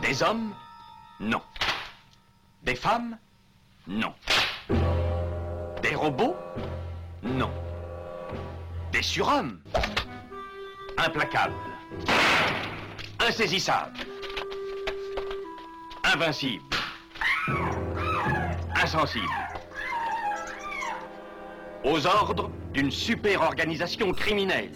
Des hommes? Non. Des femmes? Non. Des robots? Non. Des surhommes? Implacables. Insaisissables. Invincibles. Insensibles. Aux ordres d'une super organisation criminelle.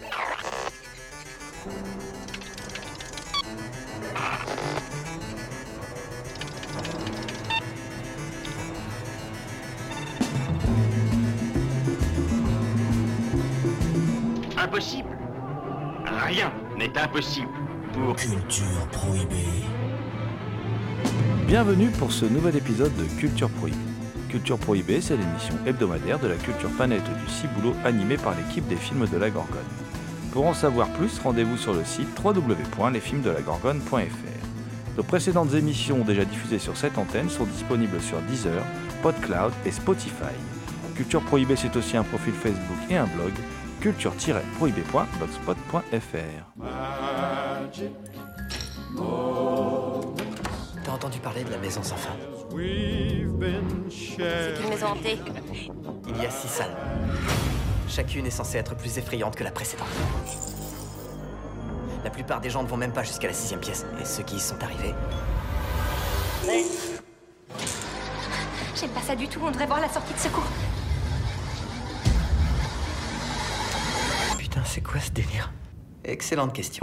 Impossible. Rien n'est impossible pour Culture Prohibée. Bienvenue pour ce nouvel épisode de Culture Prohibée. Culture Prohibée, c'est l'émission hebdomadaire de la culture planète du Ciboulot animée par l'équipe des films de la Gorgone. Pour en savoir plus, rendez-vous sur le site www.lesfilmsdelagorgone.fr. Nos précédentes émissions déjà diffusées sur cette antenne sont disponibles sur Deezer, PodCloud et Spotify. Culture Prohibée, c'est aussi un profil Facebook et un blog, culture-prohibée.blogspot.fr. T'as entendu parler de la maison sans fin? C'est une maison hantée. Il y a 6 salles. Chacune est censée être plus effrayante que la précédente. La plupart des gens ne vont même pas jusqu'à la 6e pièce. Et ceux qui y sont arrivés... J'aime pas ça du tout, on devrait voir la sortie de secours. Putain, c'est quoi ce délire? Excellente question.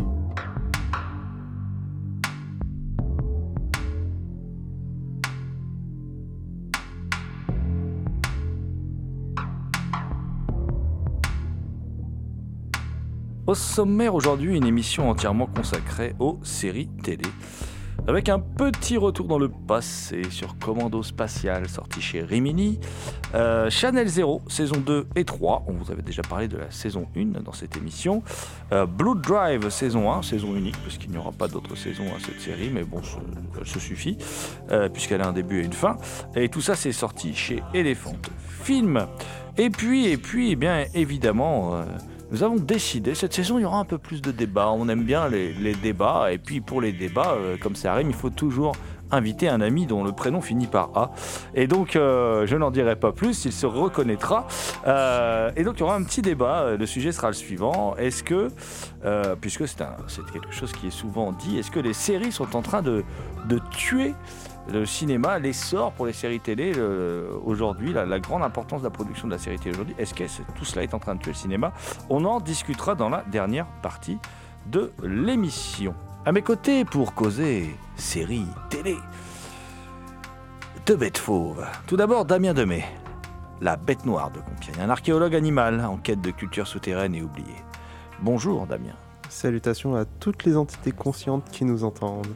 Au sommaire aujourd'hui, une émission entièrement consacrée aux séries télé, avec un petit retour dans le passé sur Commando Spatial, sorti chez Rimini, Channel 0, saison 2 et 3, on vous avait déjà parlé de la saison 1 dans cette émission, Blood Drive, saison 1, saison unique, parce qu'il n'y aura pas d'autres saisons à cette série, mais bon, elle se suffit, puisqu'elle a un début et une fin, et tout ça c'est sorti chez Elephant Film. Et puis, eh bien évidemment... nous avons décidé, cette saison, il y aura un peu plus de débats. On aime bien les débats. Et puis, pour les débats, comme ça arrive, il faut toujours inviter un ami dont le prénom finit par A. Et donc, je n'en dirai pas plus, il se reconnaîtra. Et donc, il y aura un petit débat. Le sujet sera le suivant. Est-ce que, puisque c'est quelque chose qui est souvent dit, est-ce que les séries sont en train de tuer le cinéma, l'essor pour les séries télé aujourd'hui, la grande importance de la production de la série télé aujourd'hui, est-ce que tout cela est en train de tuer le cinéma? On en discutera dans la dernière partie de l'émission. À mes côtés, pour causer séries télé, deux bêtes fauves. Tout d'abord, Damien Demey, la bête noire de Compiègne, un archéologue animal en quête de culture souterraine et oubliée. Bonjour Damien. Salutations à toutes les entités conscientes qui nous entendent.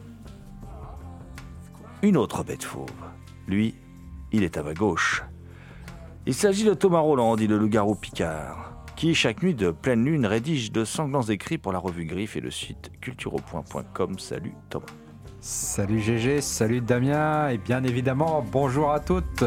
Une autre bête fauve. Lui, il est à ma gauche. Il s'agit de Thomas Roland, dit le loup-garou Picard, qui, chaque nuit de pleine lune, rédige de sanglants écrits pour la revue Griffe et le site cultureaupoint.com. Salut Thomas. Salut GG, salut Damien, et bien évidemment, bonjour à toutes.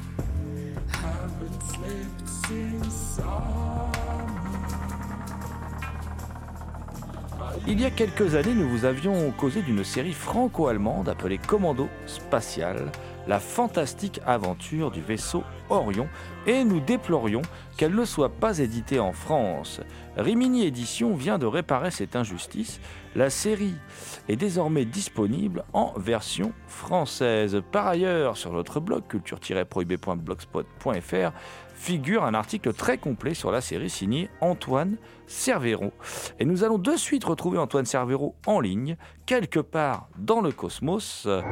Il y a quelques années, nous vous avions causé d'une série franco-allemande appelée Commando Spatial, la fantastique aventure du vaisseau Orion, et nous déplorions qu'elle ne soit pas éditée en France. Rimini Édition vient de réparer cette injustice. La série est désormais disponible en version française. Par ailleurs, sur notre blog culture-prohibée.blogspot.fr figure un article très complet sur la série signé Antoine Cervéro. Et nous allons de suite retrouver Antoine Cervéro en ligne, quelque part dans le cosmos. La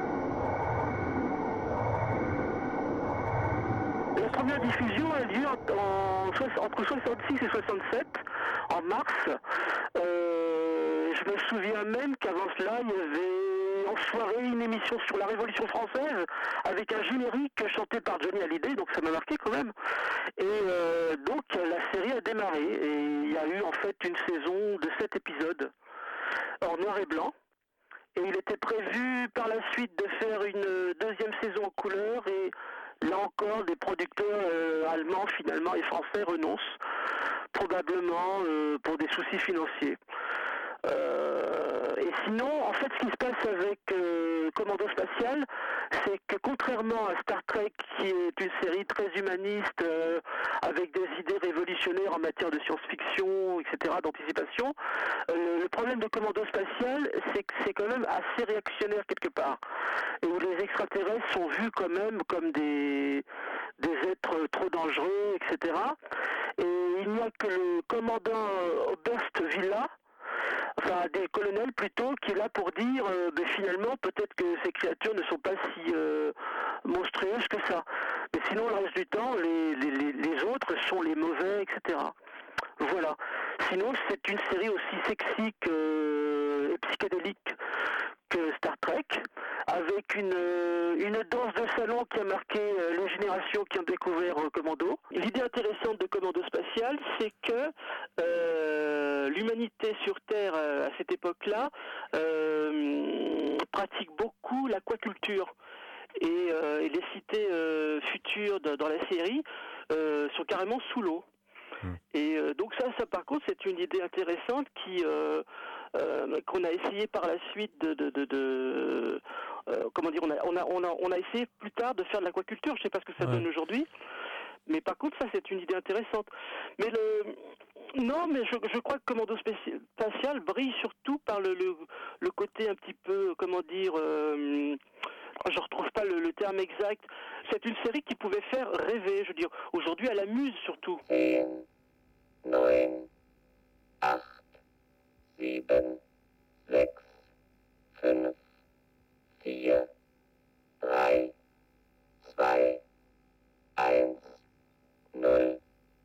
première diffusion a lieu entre 66 et 67, en mars. Je me souviens même qu'avant cela, il y avait en soirée une émission sur la Révolution française avec un générique chanté par Johnny Hallyday, donc ça m'a marqué quand même. Et donc la série a démarré et il y a eu en fait une saison de 7 épisodes en noir et blanc. Et il était prévu par la suite de faire une deuxième saison en couleur et là encore des producteurs allemands finalement et français renoncent, probablement pour des soucis financiers. Et sinon, en fait, ce qui se passe avec Commando Spatial, c'est que contrairement à Star Trek, qui est une série très humaniste, avec des idées révolutionnaires en matière de science-fiction, etc., d'anticipation, le problème de Commando Spatial, c'est que c'est quand même assez réactionnaire quelque part, et où les extraterrestres sont vus quand même comme des êtres trop dangereux, etc. Et il n'y a que le commandant Oberst Villa, enfin des colonels plutôt, qui est là pour dire finalement peut-être que ces créatures ne sont pas si monstrueuses que ça. Mais sinon le reste du temps, les autres sont les mauvais, etc. Voilà. Sinon c'est une série aussi sexy et psychédélique que Star Trek, avec une danse de salon qui a marqué les générations qui ont découvert Commando. L'idée intéressante de Commando Spatial, c'est que l'humanité sur Terre à cette époque-là pratique beaucoup l'aquaculture. Et les cités futures dans la série sont carrément sous l'eau. Et donc ça par contre c'est une idée intéressante qu'on a essayé par la suite comment dire, on a essayé plus tard de faire de l'aquaculture. Je ne sais pas ce que ça donne aujourd'hui, mais par contre ça c'est une idée intéressante. Mais je crois que Commando Spatial brille surtout par le côté un petit peu, comment dire, je retrouve pas le terme exact. C'est une série qui pouvait faire rêver, je veux dire. Aujourd'hui elle amuse surtout. 10, 9, 8, 7, 6, 5, 4, 3, 2, 1, 0.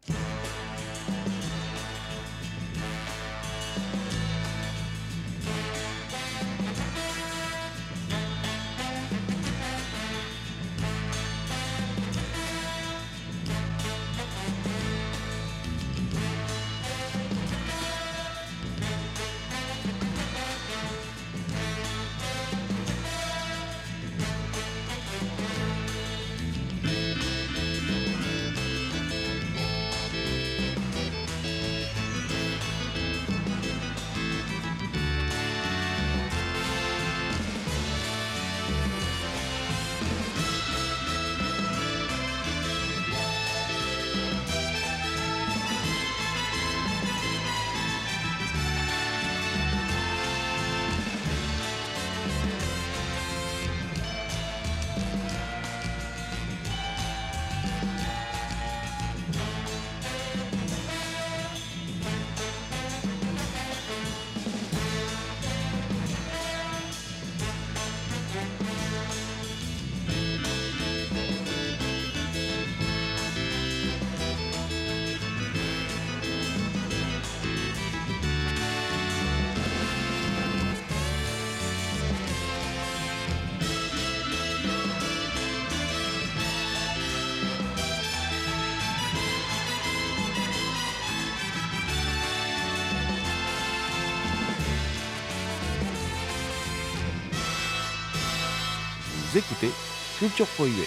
Vous écoutez Culture Prohibée.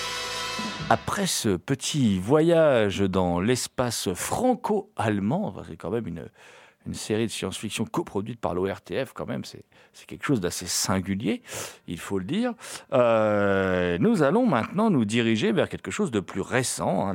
Après ce petit voyage dans l'espace franco-allemand, c'est quand même une série de science-fiction coproduite par l'ORTF, quand même, c'est quelque chose d'assez singulier, il faut le dire. Nous allons maintenant nous diriger vers quelque chose de plus récent,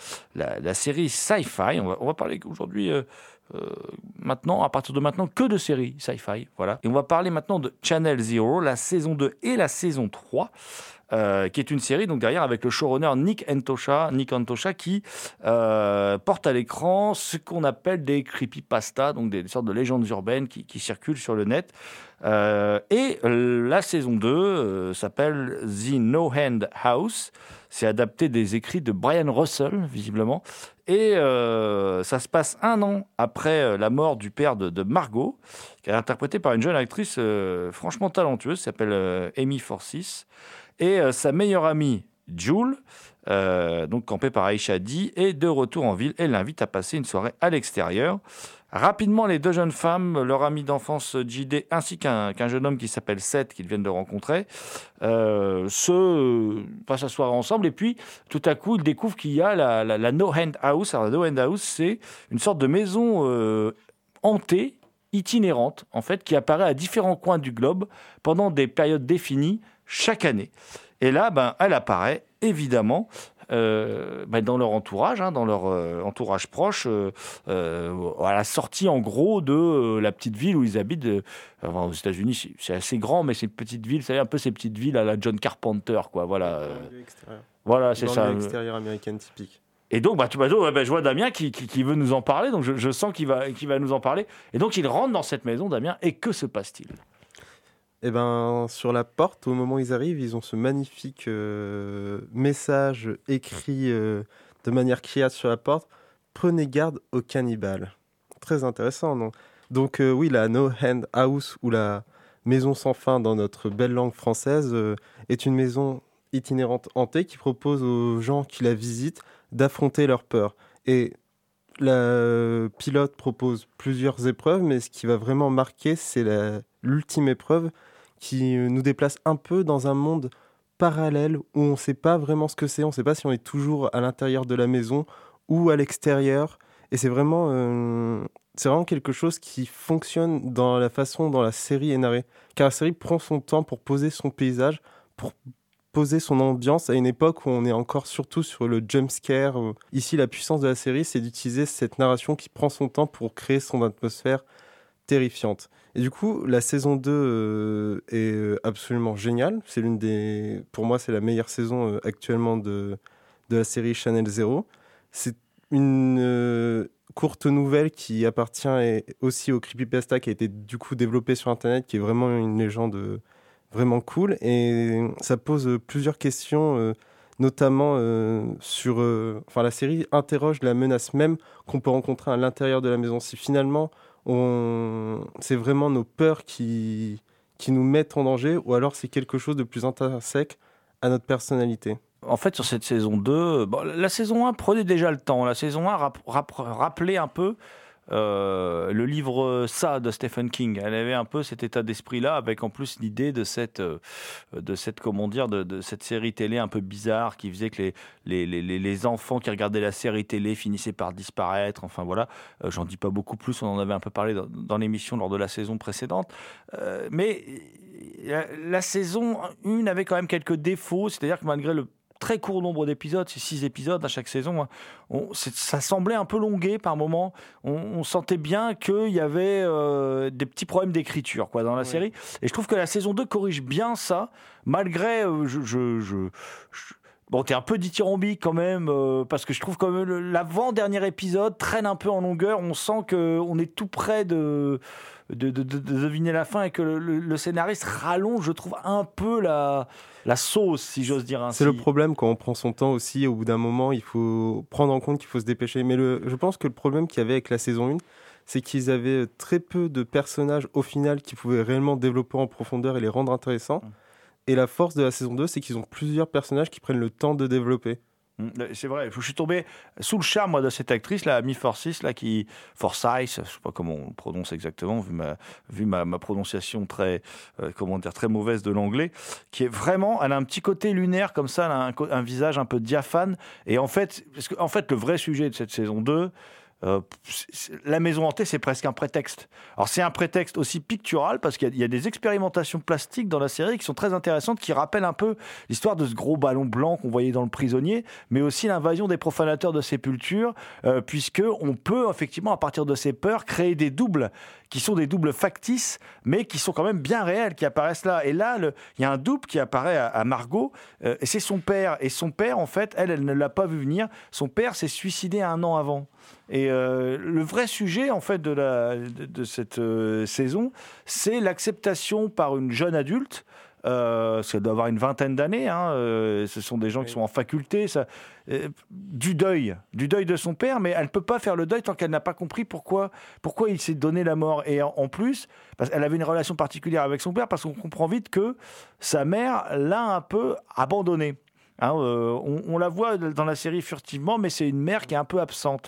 la série Sci-Fi. On va parler aujourd'hui, maintenant, à partir de maintenant, que de séries Sci-Fi. Voilà. Et on va parler maintenant de Channel Zero, la saison 2 et la saison 3. Qui est une série donc derrière avec le showrunner Nick Antosha qui porte à l'écran ce qu'on appelle des creepypastas, donc des sortes de légendes urbaines qui circulent sur le net. Et la saison 2 s'appelle The No Hand House. C'est adapté des écrits de Brian Russell, visiblement. Et ça se passe 1 an après la mort du père de Margot, qui est interprétée par une jeune actrice franchement talentueuse, qui s'appelle Amy Forsyth. Et sa meilleure amie, Jules, donc campée par Aisha Dee, est de retour en ville et l'invite à passer une soirée à l'extérieur. Rapidement, les deux jeunes femmes, leur ami d'enfance JD, ainsi qu'un jeune homme qui s'appelle Seth, qu'ils viennent de rencontrer, passent la soirée ensemble. Et puis, tout à coup, ils découvrent qu'il y a la No Hand House. Alors, la No Hand House, c'est une sorte de maison hantée, itinérante, en fait, qui apparaît à différents coins du globe pendant des périodes définies chaque année. Et là, elle apparaît évidemment dans leur entourage, dans leur entourage proche, à la sortie en gros de la petite ville où ils habitent. Aux États-Unis, c'est assez grand, mais c'est une petite ville, c'est un peu ces petites villes à la John Carpenter, quoi. Voilà, voilà, c'est ça. Dans l'extérieur américain typique. Et donc, je vois Damien qui veut nous en parler, donc je sens qu'il va nous en parler. Et donc, il rentre dans cette maison, Damien, et que se passe-t-il ? Eh ben, sur la porte, au moment où ils arrivent, ils ont ce magnifique message écrit de manière criarde sur la porte. Prenez garde aux cannibales. Très intéressant, non ? Donc oui, la No Hand House, ou la maison sans fin dans notre belle langue française, est une maison itinérante hantée qui propose aux gens qui la visitent d'affronter leur peur. Et la pilote propose plusieurs épreuves, mais ce qui va vraiment marquer, c'est l'ultime épreuve qui nous déplace un peu dans un monde parallèle où on ne sait pas vraiment ce que c'est, on ne sait pas si on est toujours à l'intérieur de la maison ou à l'extérieur. Et c'est vraiment quelque chose qui fonctionne dans la façon dont la série est narrée. Car la série prend son temps pour poser son paysage, pour poser son ambiance à une époque où on est encore surtout sur le jump scare. Ici, la puissance de la série, c'est d'utiliser cette narration qui prend son temps pour créer son atmosphère terrifiante. Et du coup, la saison 2 est absolument géniale. Pour moi, c'est la meilleure saison actuellement de la série Channel Zero. C'est une courte nouvelle qui appartient aussi au creepypasta, qui a été du coup développé sur Internet, qui est vraiment une légende vraiment cool. Et ça pose plusieurs questions, notamment sur... la série interroge la menace même qu'on peut rencontrer à l'intérieur de la maison. Si finalement... c'est vraiment nos peurs qui nous mettent en danger, ou alors c'est quelque chose de plus intrinsèque à notre personnalité. En fait, sur cette saison 2, la saison 1 prenait déjà le temps. La saison 1 rappelait un peu le livre Ça de Stephen King. Elle avait un peu cet état d'esprit-là, avec en plus l'idée de cette série télé un peu bizarre qui faisait que les enfants qui regardaient la série télé finissaient par disparaître. Enfin voilà, j'en dis pas beaucoup plus, on en avait un peu parlé dans l'émission lors de la saison précédente. Mais la saison 1 avait quand même quelques défauts, c'est-à-dire que malgré le très court nombre d'épisodes, c'est 6 épisodes à chaque saison, ça semblait un peu longué par moments. On sentait bien qu'il y avait des petits problèmes d'écriture dans la série. Et je trouve que la saison 2 corrige bien ça, malgré... Bon, t'es un peu dithyrambique quand même, parce que je trouve que l'avant-dernier épisode traîne un peu en longueur. On sent qu'on est tout près de deviner la fin, et que le scénariste rallonge, je trouve, un peu la sauce, si j'ose dire ainsi. C'est le problème quand on prend son temps aussi. Au bout d'un moment, il faut prendre en compte qu'il faut se dépêcher. Mais je pense que le problème qu'il y avait avec la saison 1, c'est qu'ils avaient très peu de personnages au final qui pouvaient réellement développer en profondeur et les rendre intéressants. Et la force de la saison 2, c'est qu'ils ont plusieurs personnages qui prennent le temps de développer. C'est vrai, je suis tombé sous le charme de cette actrice, là, Amy Forsyth, Forsyth, je ne sais pas comment on prononce exactement, vu ma prononciation très mauvaise de l'anglais, qui est vraiment, elle a un petit côté lunaire comme ça, elle a un visage un peu diaphane. Et en fait, le vrai sujet de cette saison 2, la maison hantée, c'est presque un prétexte. Alors c'est un prétexte aussi pictural, parce qu'il y a des expérimentations plastiques dans la série qui sont très intéressantes, qui rappellent un peu l'histoire de ce gros ballon blanc qu'on voyait dans Le Prisonnier, mais aussi l'invasion des profanateurs de sépultures, puisque on peut effectivement, à partir de ces peurs, créer des doubles qui sont des doubles factices, mais qui sont quand même bien réels, qui apparaissent là. Et là, il y a un double qui apparaît à Margot, et c'est son père. Et son père, en fait, elle ne l'a pas vu venir. Son père s'est suicidé 1 an avant. Et le vrai sujet, en fait, de cette saison, c'est l'acceptation par une jeune adulte. Ça doit avoir une vingtaine d'années. Ce sont des gens qui sont en faculté. Du deuil de son père, mais elle ne peut pas faire le deuil tant qu'elle n'a pas compris pourquoi il s'est donné la mort. Et en plus, parce qu'elle avait une relation particulière avec son père, parce qu'on comprend vite que sa mère l'a un peu abandonnée. On la voit dans la série furtivement, mais c'est une mère qui est un peu absente.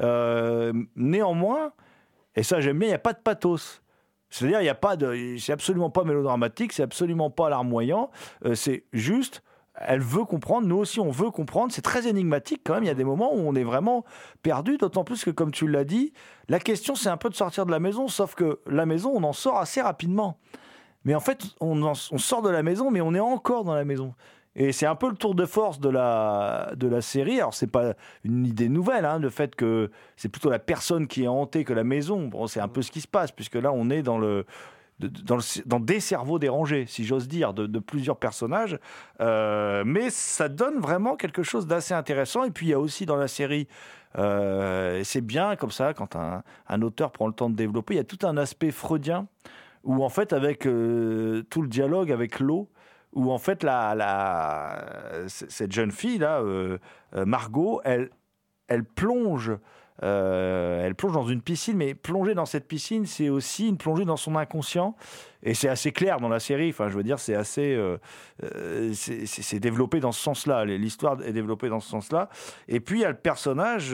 Néanmoins, et ça j'aime bien, il n'y a pas de pathos. C'est-à-dire, c'est absolument pas mélodramatique, c'est absolument pas larmoyant, c'est juste elle veut comprendre, nous aussi on veut comprendre, c'est très énigmatique quand même, il y a des moments où on est vraiment perdu, d'autant plus que comme tu l'as dit, la question c'est un peu de sortir de la maison, sauf que la maison on en sort assez rapidement. Mais en fait on sort de la maison mais on est encore dans la maison. Et c'est un peu le tour de force de la série. Alors, c'est pas une idée nouvelle, le fait que c'est plutôt la personne qui est hantée que la maison. Bon, c'est un peu ce qui se passe, puisque là, on est dans des cerveaux dérangés, si j'ose dire, de plusieurs personnages. Mais ça donne vraiment quelque chose d'assez intéressant. Et puis, il y a aussi dans la série, c'est bien comme ça, quand un auteur prend le temps de développer, il y a tout un aspect freudien, où en fait, avec tout le dialogue avec l'eau, où en fait cette jeune fille là, Margot, elle plonge dans une piscine, mais plonger dans cette piscine, c'est aussi une plongée dans son inconscient, et c'est assez clair dans la série. Enfin, je veux dire, c'est assez, c'est développé dans ce sens-là. L'histoire est développée dans ce sens-là. Et puis il y a le personnage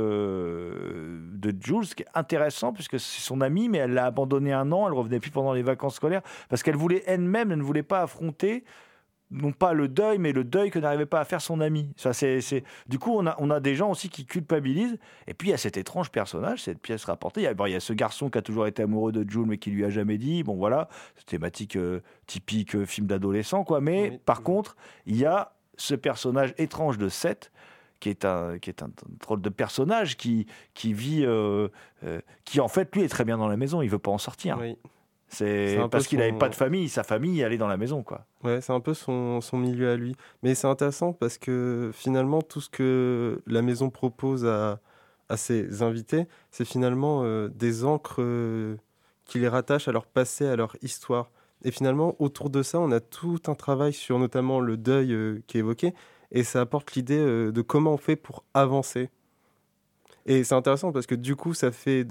de Jules qui est intéressant puisque c'est son amie, mais elle l'a abandonné un an. Elle revenait plus pendant les vacances scolaires parce qu'elle voulait elle-même, elle ne voulait pas affronter. Non pas le deuil, mais le deuil que n'arrivait pas à faire son ami. Ça, Du coup, on a des gens aussi qui culpabilisent. Et puis, il y a cet étrange personnage, cette pièce rapportée. Il y a ce garçon qui a toujours été amoureux de Jules, mais qui lui a jamais dit. Bon, voilà, c'est thématique typique film d'adolescent, quoi. Mais oui, par contre, il y a ce personnage étrange de Seth, qui est un drôle de personnage qui vit... qui, en fait, lui, est très bien dans la maison. Il veut pas en sortir. Oui. C'est parce qu'il n'avait pas de famille, sa famille allait dans la maison, quoi. Ouais, c'est un peu son milieu à lui. Mais c'est intéressant parce que finalement, tout ce que la maison propose à ses invités, c'est finalement des ancres qui les rattachent à leur passé, à leur histoire. Et finalement, autour de ça, on a tout un travail sur notamment le deuil qui est évoqué. Et ça apporte l'idée de comment on fait pour avancer. Et c'est intéressant parce que du coup, ça fait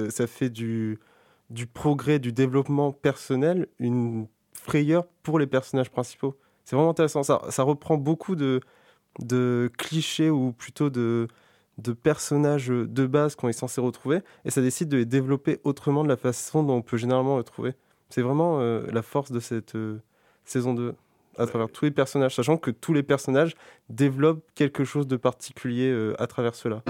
du progrès, du développement personnel, une frayeur pour les personnages principaux. C'est vraiment intéressant. Ça reprend beaucoup de clichés ou plutôt de personnages de base qu'on est censé retrouver et ça décide de les développer autrement de la façon dont on peut généralement les trouver. C'est vraiment la force de cette saison 2 à travers tous les personnages, sachant que tous les personnages développent quelque chose de particulier à travers cela.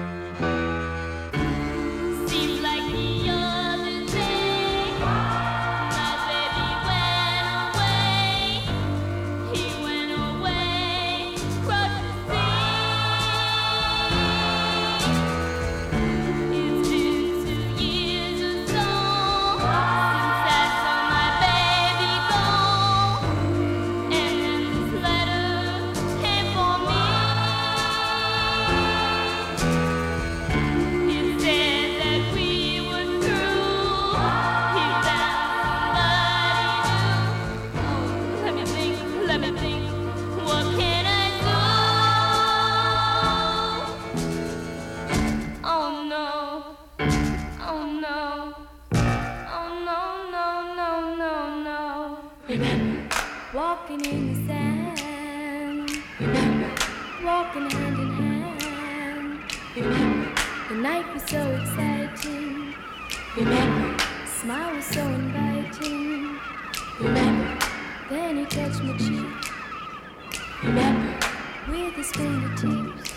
Walking in the sand, remember, walking hand in hand, remember, the night was so exciting, remember, smile was so inviting, remember, then he touched my cheek, remember, with his fingertips,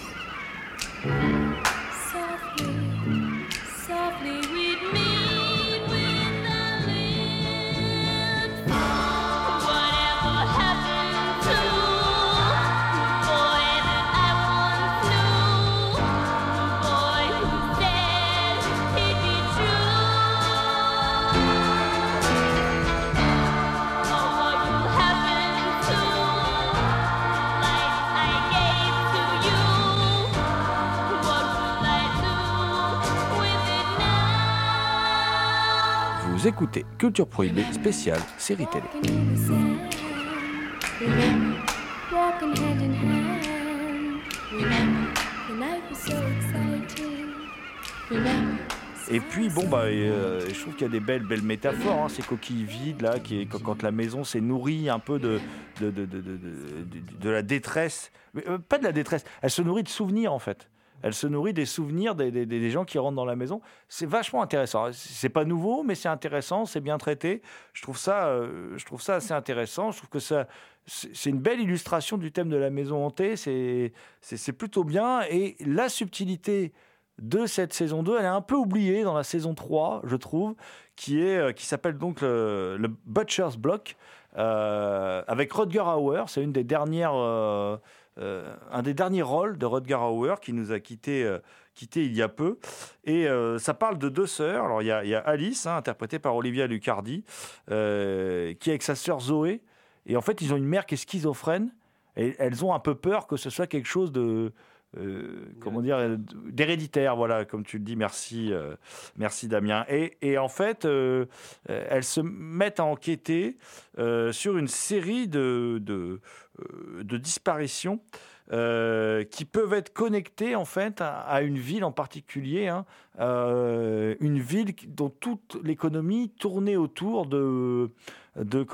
softly, softly we'd meet. Vous écoutez Culture Prohibée spéciale série télé. Et puis bon je trouve qu'il y a des belles métaphores, ces coquilles vides là, quand la maison s'est nourrie un peu de la détresse, mais, pas de la détresse, elle se nourrit de souvenirs en fait. Elle se nourrit des souvenirs des gens qui rentrent dans la maison. C'est vachement intéressant. C'est pas nouveau, mais c'est intéressant, c'est bien traité. Je trouve ça assez intéressant. Je trouve que c'est une belle illustration du thème de la maison hantée. C'est plutôt bien. Et la subtilité de cette saison 2, elle est un peu oubliée dans la saison 3, je trouve, qui s'appelle donc le Butcher's Block, avec Rutger Hauer. C'est une des dernières, un des derniers rôles de Rutger Hauer qui nous a quitté il y a peu. Et ça parle de deux sœurs. Alors il y a Alice, interprétée par Olivia Luccardi, qui est avec sa sœur Zoé. Et en fait, ils ont une mère qui est schizophrène. Et elles ont un peu peur que ce soit quelque chose de... d'héréditaire, voilà, comme tu le dis, merci Damien. Et en fait, elles se mettent à enquêter sur une série de disparitions qui peuvent être connectées en fait à une ville en particulier, une ville dont toute l'économie tournait autour d'une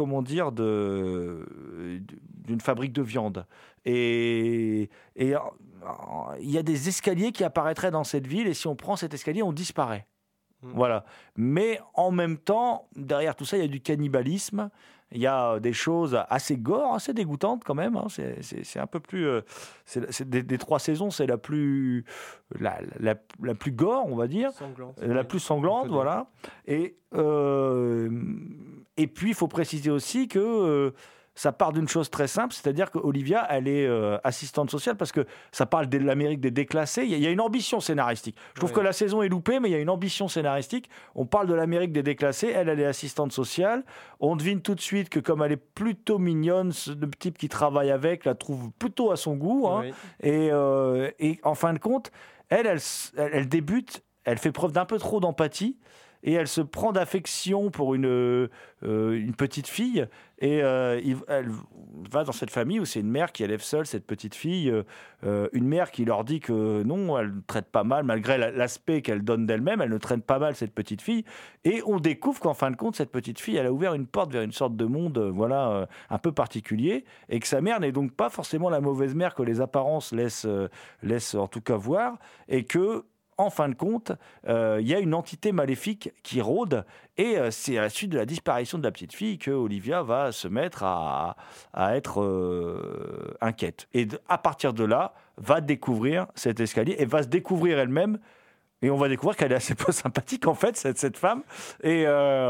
fabrique de viande. Et il y a des escaliers qui apparaîtraient dans cette ville, et si on prend cet escalier, on disparaît. Voilà. Mais en même temps, derrière tout ça, il y a du cannibalisme, il y a des choses assez gore, assez dégoûtantes quand même. C'est un peu plus... des 3 saisons, c'est la plus gore, on va dire. La plus sanglante, voilà. Et puis, il faut préciser aussi que... ça part d'une chose très simple, c'est-à-dire qu'Olivia, elle est assistante sociale parce que ça parle de l'Amérique des déclassés. Il y a une ambition scénaristique. Je trouve que la saison est loupée, mais il y a une ambition scénaristique. On parle de l'Amérique des déclassés. Elle est assistante sociale. On devine tout de suite que comme elle est plutôt mignonne, le type qui travaille avec la trouve plutôt à son goût. Oui. Et en fin de compte, elle débute, elle fait preuve d'un peu trop d'empathie. Et elle se prend d'affection pour une petite fille. Et elle va dans cette famille où c'est une mère qui élève seule cette petite fille. Une mère qui leur dit que non, elle ne traite pas mal, malgré l'aspect qu'elle donne d'elle-même, elle ne traite pas mal cette petite fille. Et on découvre qu'en fin de compte, cette petite fille, elle a ouvert une porte vers une sorte de monde un peu particulier. Et que sa mère n'est donc pas forcément la mauvaise mère que les apparences laissent en tout cas voir. Et que... en fin de compte, il y a une entité maléfique qui rôde, et c'est à la suite de la disparition de la petite fille que Olivia va se mettre à être inquiète. Et à partir de là, va découvrir cet escalier et va se découvrir elle-même. Et on va découvrir qu'elle est assez peu sympathique, en fait, cette femme. Et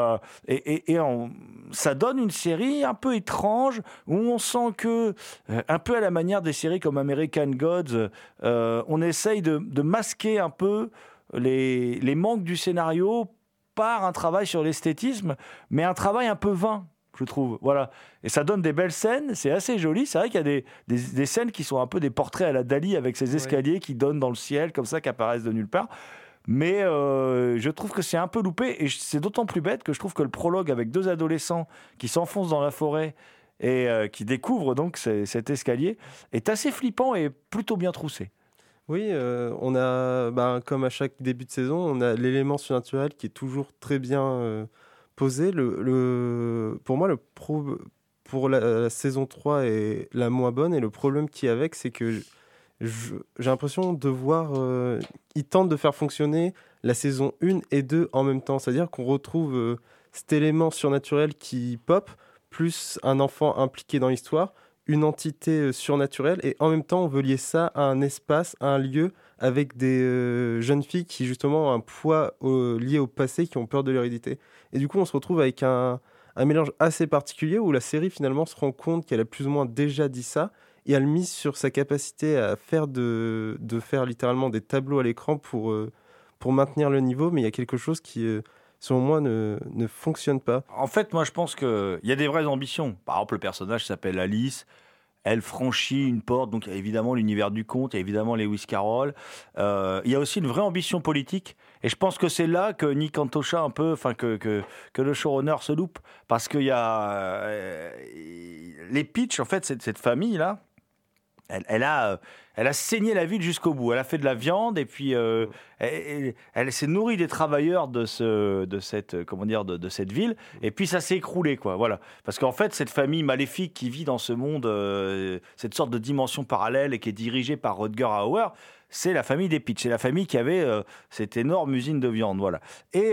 ça donne une série un peu étrange, où on sent que, un peu à la manière des séries comme American Gods, on essaye de masquer un peu les manques du scénario par un travail sur l'esthétisme, mais un travail un peu vain, je trouve. Voilà. Et ça donne des belles scènes, c'est assez joli. C'est vrai qu'il y a des scènes qui sont un peu des portraits à la Dali, avec ces escaliers qui donnent dans le ciel, comme ça, qui apparaissent de nulle part. Mais je trouve que c'est un peu loupé, et c'est d'autant plus bête que je trouve que le prologue avec 2 adolescents qui s'enfoncent dans la forêt et qui découvrent donc cet escalier est assez flippant et plutôt bien troussé. Oui, on a, comme à chaque début de saison, on a l'élément surnaturel qui est toujours très bien posé. Pour moi, pour la saison 3 est la moins bonne, et le problème qu'il y a avec, c'est que j'ai l'impression de voir... ils tentent de faire fonctionner la saison 1 et 2 en même temps. C'est-à-dire qu'on retrouve cet élément surnaturel qui pop, plus un enfant impliqué dans l'histoire, une entité surnaturelle, et en même temps, on veut lier ça à un espace, à un lieu, avec des jeunes filles qui, justement, ont un poids lié au passé, qui ont peur de l'hérédité. Et du coup, on se retrouve avec un mélange assez particulier, où la série, finalement, se rend compte qu'elle a plus ou moins déjà dit ça, et elle mise sur sa capacité à faire de faire littéralement des tableaux à l'écran pour maintenir le niveau, mais il y a quelque chose qui, selon moi, ne fonctionne pas. En fait, moi, je pense qu'il y a des vraies ambitions. Par exemple, le personnage s'appelle Alice. Elle franchit une porte, donc il y a évidemment l'univers du conte, il y a évidemment Lewis Carroll. Il y a aussi une vraie ambition politique, et je pense que c'est là que Nick Antosha un peu, que le showrunner se loupe, parce qu'il y a les pitchs, en fait, cette famille là. Elle a saigné la ville jusqu'au bout. Elle a fait de la viande, et puis elle s'est nourrie des travailleurs de cette ville, et puis ça s'est écroulé, quoi. Voilà. Parce qu'en fait, cette famille maléfique qui vit dans ce monde, cette sorte de dimension parallèle, et qui est dirigée par Rutger Hauer, c'est la famille des Peach. C'est la famille qui avait cette énorme usine de viande. Voilà. Et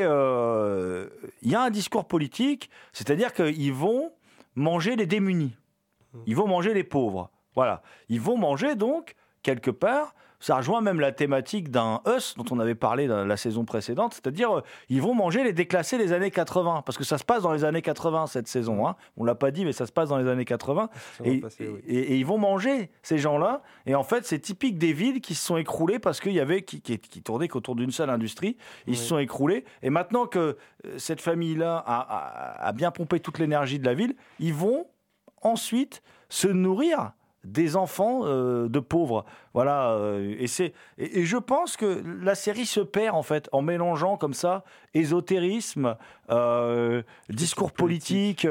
il y a un discours politique, c'est-à-dire qu'ils vont manger les démunis. Ils vont manger les pauvres. Voilà. Ils vont manger donc, quelque part, ça rejoint même la thématique d'un Us dont on avait parlé dans la saison précédente, c'est-à-dire ils vont manger les déclassés des années 80, parce que ça se passe dans les années 80 cette saison, hein. On ne l'a pas dit, mais ça se passe dans les années 80, et ils vont manger ces gens-là, et en fait c'est typique des villes qui se sont écroulées parce qu'il y avait, qui tournaient qu'autour d'une seule industrie, ils se sont écroulés, et maintenant que cette famille-là a bien pompé toute l'énergie de la ville, ils vont ensuite se nourrir des enfants de pauvres. Voilà. Et je pense que la série se perd, en fait, en mélangeant comme ça ésotérisme, discours politique.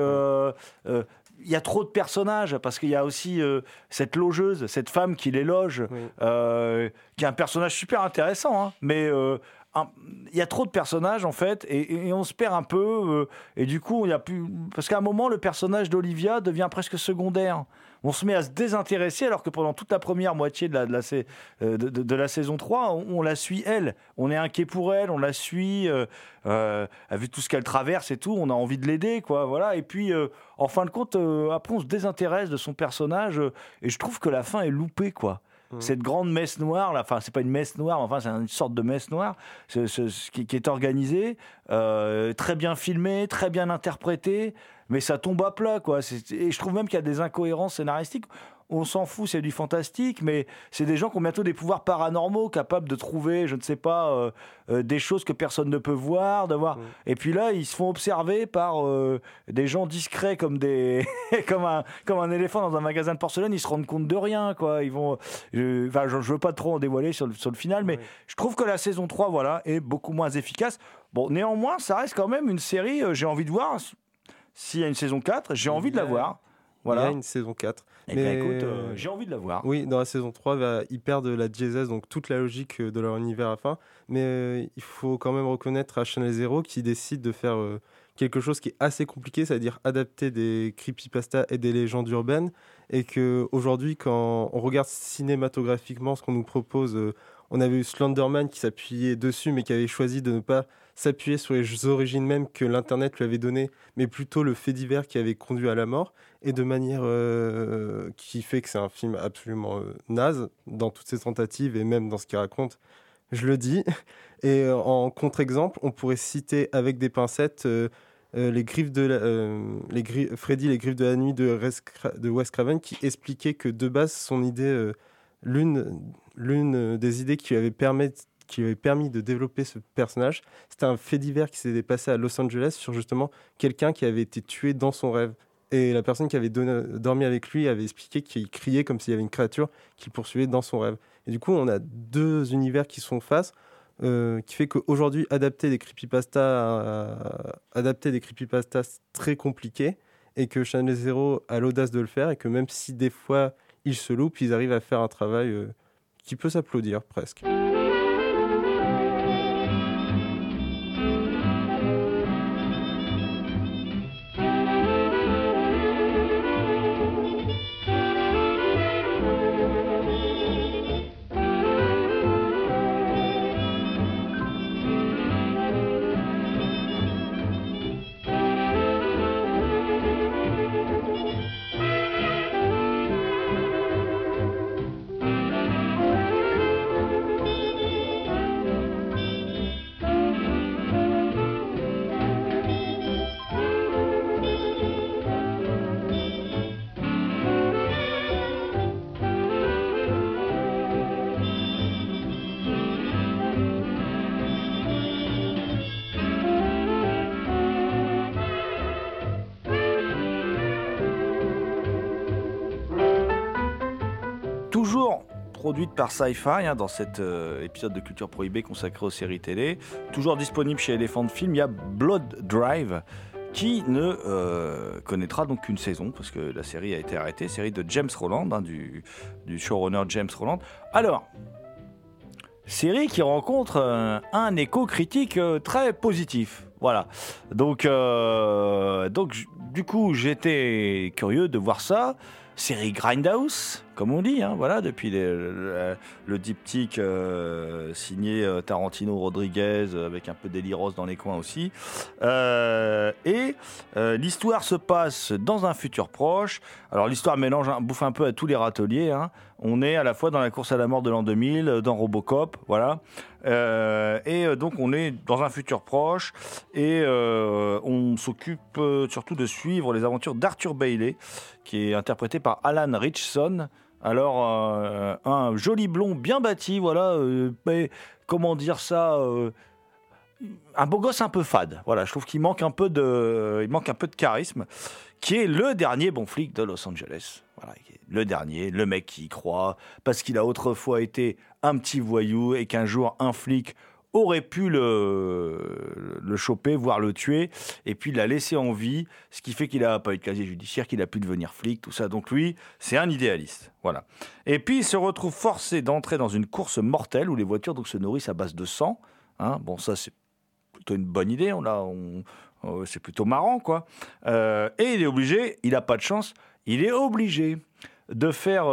Il y a trop de personnages, parce qu'il y a aussi cette logeuse, cette femme qui les loge, qui est un personnage super intéressant, hein, mais... il y a trop de personnages en fait et on se perd un peu et du coup il y a plus, parce qu'à un moment le personnage d'Olivia devient presque secondaire, on se met à se désintéresser alors que pendant toute la première moitié de la saison 3 on la suit elle, on est inquiet pour elle, on la suit vu tout ce qu'elle traverse et tout, on a envie de l'aider quoi, voilà. Et puis en fin de compte après on se désintéresse de son personnage et je trouve que la fin est loupée quoi. Cette grande messe noire, là, enfin c'est pas une messe noire, enfin c'est une sorte de messe noire, qui est organisée, très bien filmée, très bien interprétée, mais ça tombe à plat quoi. Et je trouve même qu'il y a des incohérences scénaristiques. On s'en fout, c'est du fantastique, mais c'est des gens qui ont bientôt des pouvoirs paranormaux, capables de trouver, je ne sais pas, des choses que personne ne peut voir, d'avoir. Et puis là, ils se font observer par des gens discrets comme comme un éléphant dans un magasin de porcelaine. Ils se rendent compte de rien, quoi. Ils vont. Je veux pas trop en dévoiler sur le final, mais je trouve que la saison 3, voilà, est beaucoup moins efficace. Bon, néanmoins, ça reste quand même une série. J'ai envie de voir s'il y a une saison 4. J'ai envie de la voir. Voilà. Il y a une saison 4. Eh bien, écoute, j'ai envie de la voir. Oui, dans la saison 3, ils perdent la diésèse, donc toute la logique de leur univers à la fin. Mais il faut quand même reconnaître à Channel Zero qui décide de faire quelque chose qui est assez compliqué, c'est-à-dire adapter des creepypastas et des légendes urbaines. Et qu'aujourd'hui, quand on regarde cinématographiquement ce qu'on nous propose, on avait eu Slenderman qui s'appuyait dessus, mais qui avait choisi de ne pas s'appuyer sur les origines même que l'Internet lui avait données, mais plutôt le fait divers qui avait conduit à la mort, et de manière qui fait que c'est un film absolument naze dans toutes ses tentatives et même dans ce qu'il raconte, je le dis. Et en contre-exemple, on pourrait citer avec des pincettes Freddy, les griffes de la nuit de Wes Craven, qui expliquait que de base, son idée, l'une des idées qui lui avait permis de développer ce personnage, c'était un fait divers qui s'était passé à Los Angeles sur justement quelqu'un qui avait été tué dans son rêve. Et la personne qui avait dormi avec lui avait expliqué qu'il criait comme s'il y avait une créature qui le poursuivait dans son rêve. Et du coup, on a deux univers qui sont face, qui fait qu'aujourd'hui, adapter des creepypastas, c'est très compliqué, et que Channel Zero a l'audace de le faire, et que même si des fois ils se loupent, ils arrivent à faire un travail qui peut s'applaudir presque. Toujours produite par Sci-Fi, hein, dans cet épisode de Culture Prohibée consacré aux séries télé, toujours disponible chez Elephant Film, il y a Blood Drive, qui ne connaîtra donc qu'une saison, parce que la série a été arrêtée, série de James Rowland, hein, du showrunner James Rowland. Alors, série qui rencontre un écho critique très positif. Voilà. Donc, du coup, j'étais curieux de voir ça. série Grindhouse, comme on dit, hein, voilà, depuis le diptyque signé Tarantino Rodriguez, avec un peu d'Eli Roth dans les coins aussi. L'histoire se passe dans un futur proche. Alors l'histoire bouffe un peu à tous les râteliers, hein. On est à la fois dans la course à la mort de l'an 2000, dans Robocop, voilà. Donc on est dans un futur proche et on s'occupe surtout de suivre les aventures d'Arthur Bailey, qui est interprété par Alan Ritchson. Alors un joli blond bien bâti, voilà, mais comment dire ça, un beau gosse un peu fade. Voilà, je trouve qu'il manque un peu de charisme, qui est le dernier bon flic de Los Angeles. Voilà, le dernier, le mec qui y croit, parce qu'il a autrefois été un petit voyou et qu'un jour un flic aurait pu le choper, voire le tuer, et puis l'a laissé en vie, ce qui fait qu'il n'a pas eu de casier judiciaire, qu'il a pu devenir flic, tout ça. Donc lui, c'est un idéaliste, voilà. Et puis il se retrouve forcé d'entrer dans une course mortelle où les voitures donc se nourrissent à base de sang. Hein. Bon, ça c'est plutôt une bonne idée, c'est plutôt marrant, quoi. Et il est obligé, il n'a pas de chance, il est obligé de faire,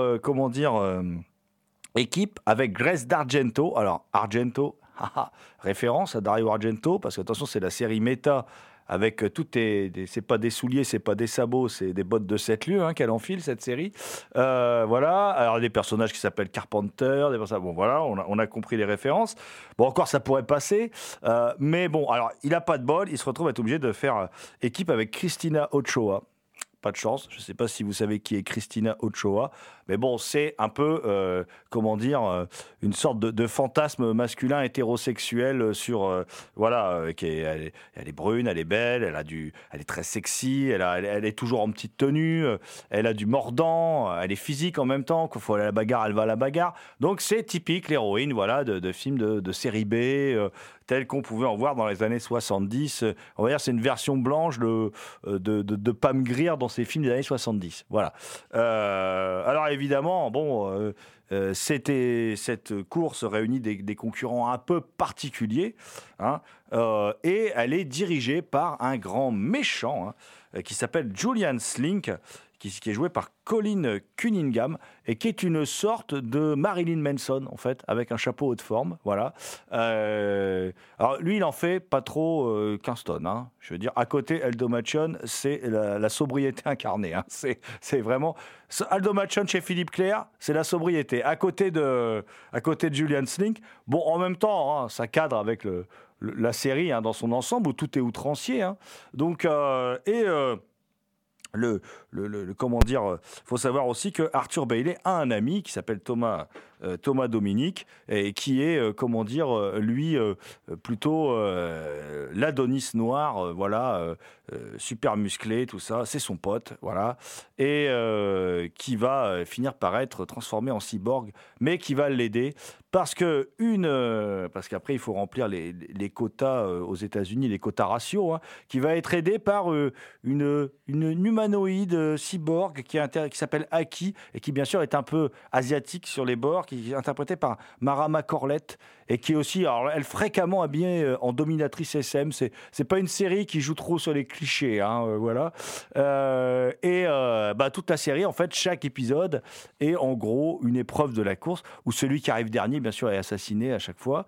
équipe avec Grace d'Argento. Alors, Argento, référence à Dario Argento, parce que attention, c'est la série méta avec c'est pas des souliers, c'est pas des sabots, c'est des bottes de 7 lieues qu'elle enfile, cette série. Voilà, alors des personnages qui s'appellent Carpenter, bon voilà, on a compris les références. Bon, encore ça pourrait passer, mais bon, alors il a pas de bol, il se retrouve à être obligé de faire équipe avec Christina Ochoa. Pas de chance, je ne sais pas si vous savez qui est Christina Ochoa, mais bon, c'est un peu, une sorte de fantasme masculin hétérosexuel sur, elle est brune, elle est belle, elle est très sexy, elle est toujours en petite tenue, elle a du mordant, elle est physique en même temps, qu'il faut aller à la bagarre, elle va à la bagarre. Donc c'est typique l'héroïne, voilà, de films de série B, tel qu'on pouvait en voir dans les années 70. On va dire c'est une version blanche de Pam Grier dans ces films des années 70. Voilà. Alors évidemment, cette course réunit des concurrents un peu particuliers, hein, et elle est dirigée par un grand méchant qui s'appelle Julian Slink, qui est joué par Colin Cunningham et qui est une sorte de Marilyn Manson en fait, avec un chapeau haute forme, voilà. Alors lui, il en fait pas trop 15 tonnes, hein. Je veux dire, à côté, Aldo Machon, c'est la sobriété incarnée, hein. C'est vraiment Aldo Machon chez Philippe Clair, c'est la sobriété. À côté de Julian Slink, bon, en même temps, hein, ça cadre avec la série dans son ensemble où tout est outrancier, hein. Donc faut savoir aussi que Arthur Bailey a un ami qui s'appelle Thomas Dominique et qui est lui plutôt l'Adonis noir, super musclé, tout ça, c'est son pote, voilà, et qui va finir par être transformé en cyborg, mais qui va l'aider parce qu'après il faut remplir les quotas aux États-Unis, les quotas raciaux, hein, qui va être aidé par une humanoïde cyborg qui s'appelle Aki et qui bien sûr est un peu asiatique sur les bords, qui est interprétée par Marama Corlett et qui est aussi, alors elle fréquemment habillée en dominatrice SM. C'est pas une série qui joue trop sur les clichés, hein, voilà. Toute la série, en fait, chaque épisode est en gros une épreuve de la course où celui qui arrive dernier, bien sûr, est assassiné à chaque fois.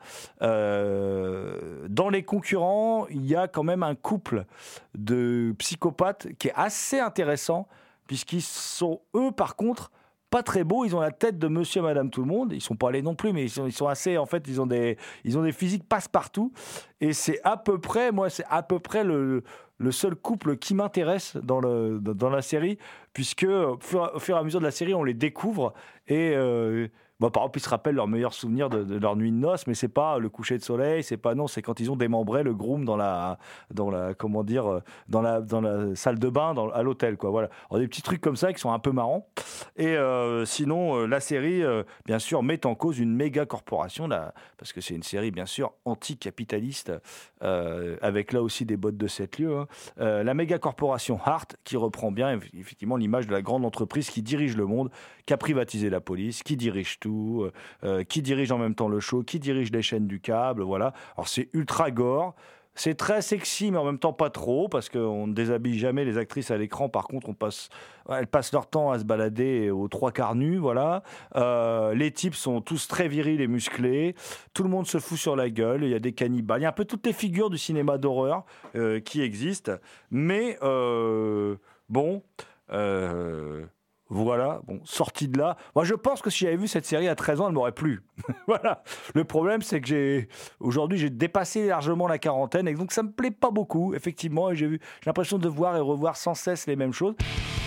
Dans les concurrents, il y a quand même un couple de psychopathes qui est assez intéressant puisqu'ils sont, eux, par contre, pas très beaux. Ils ont la tête de monsieur et madame tout le monde. Ils sont pas allés non plus, mais ils sont assez, en fait, ils ont des physiques passe-partout. Et c'est à peu près le seul couple qui m'intéresse dans la série, puisque au fur et à mesure de la série, on les découvre et par exemple, ils se rappellent leurs meilleurs souvenirs de leur nuit de noces, mais c'est pas le coucher de soleil, c'est quand ils ont démembré le groom dans la salle de bain à l'hôtel, quoi. Voilà. Alors, des petits trucs comme ça qui sont un peu marrants. Et sinon, la série, bien sûr, met en cause une méga corporation là, parce que c'est une série bien sûr anticapitaliste, avec là aussi des bottes de 7 lieues. Hein. La méga corporation Hart, qui reprend bien effectivement l'image de la grande entreprise qui dirige le monde, qui a privatisé la police, qui dirige tout, qui dirige en même temps le show, qui dirige les chaînes du câble, voilà. Alors c'est ultra gore, C'est très sexy, mais en même temps pas trop, parce qu'on ne déshabille jamais les actrices à l'écran. Par contre, elles passent leur temps à se balader aux 3/4 nus, voilà. Les types sont tous très virils et musclés. Tout le monde se fout sur la gueule. Il y a des cannibales. Il y a un peu toutes les figures du cinéma d'horreur qui existent. Mais bon... Voilà, bon, sorti de là. Moi, je pense que si j'avais vu cette série à 13 ans, elle m'aurait plu. Voilà. Le problème, c'est que aujourd'hui, j'ai dépassé largement la quarantaine et donc ça me plaît pas beaucoup, effectivement. Et j'ai l'impression de voir et revoir sans cesse les mêmes choses.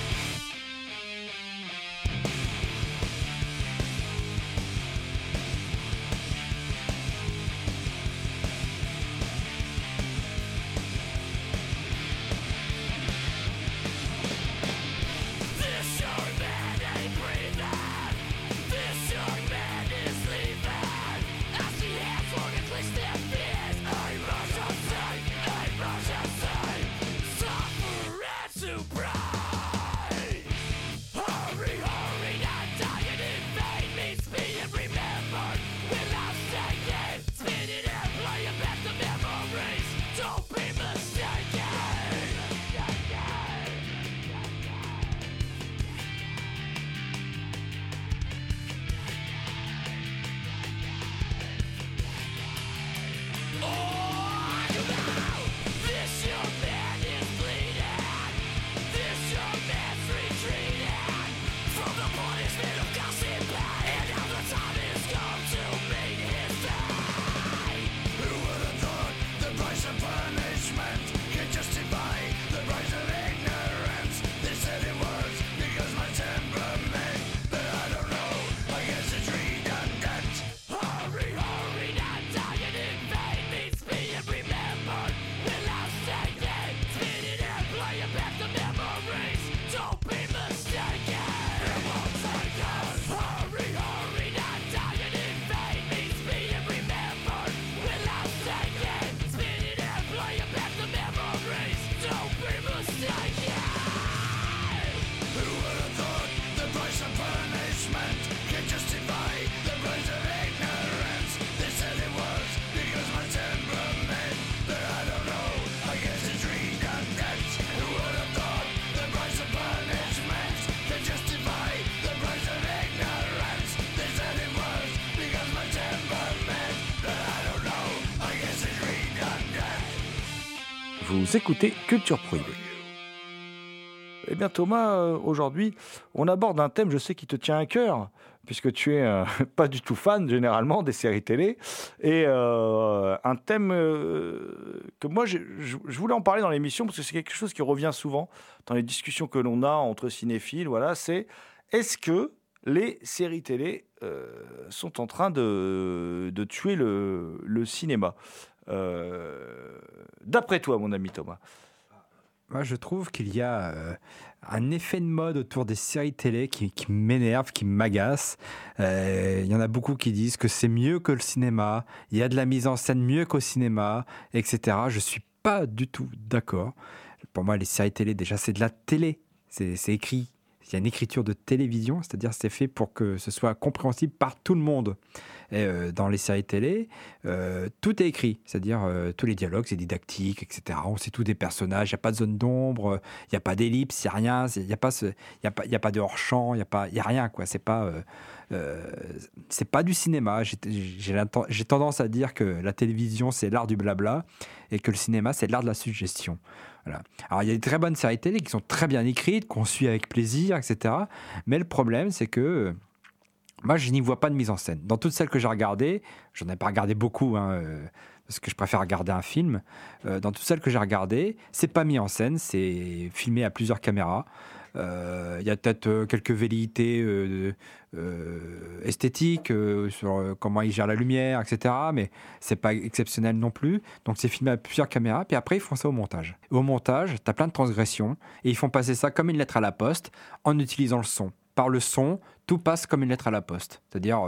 Vous écoutez Culture Prohibée. Eh bien Thomas, aujourd'hui, on aborde un thème, je sais, qui te tient à cœur, puisque tu es pas du tout fan, généralement, des séries télé, et un thème que moi, je voulais en parler dans l'émission, parce que c'est quelque chose qui revient souvent dans les discussions que l'on a entre cinéphiles, voilà, c'est est-ce que les séries télé sont en train de tuer le cinéma d'après toi, mon ami Thomas? Moi, je trouve qu'il y a un effet de mode autour des séries télé qui m'énerve, qui m'agace. Il y en a beaucoup qui disent que c'est mieux que le cinéma, il y a de la mise en scène mieux qu'au cinéma, etc. Je ne suis pas du tout d'accord. Pour moi, les séries télé, déjà, c'est de la télé. C'est écrit. Il y a une écriture de télévision, c'est-à-dire c'est fait pour que ce soit compréhensible par tout le monde. Et dans les séries télé, tout est écrit, c'est-à-dire tous les dialogues, c'est didactique, etc. On sait tout des personnages, il n'y a pas de zone d'ombre, il n'y a pas d'ellipse, il n'y a rien, il n'y a pas de hors-champ, il n'y a rien, quoi. C'est pas du cinéma. J'ai tendance à dire que la télévision, c'est l'art du blabla et que le cinéma, c'est l'art de la suggestion. Voilà. Alors, il y a des très bonnes séries télé qui sont très bien écrites, qu'on suit avec plaisir, etc. Mais le problème, c'est que moi, je n'y vois pas de mise en scène. Dans toutes celles que j'ai regardées, j'en ai pas regardé beaucoup, parce que je préfère regarder un film. Dans toutes celles que j'ai regardées, c'est pas mis en scène, c'est filmé à plusieurs caméras. Il y a peut-être quelques velléités esthétiques sur comment ils gèrent la lumière, etc. Mais c'est pas exceptionnel non plus. Donc c'est filmé à plusieurs caméras. Puis après, ils font ça au montage. Et au montage, tu as plein de transgressions. Et ils font passer ça comme une lettre à la poste en utilisant le son. Par le son, tout passe comme une lettre à la poste. C'est-à-dire,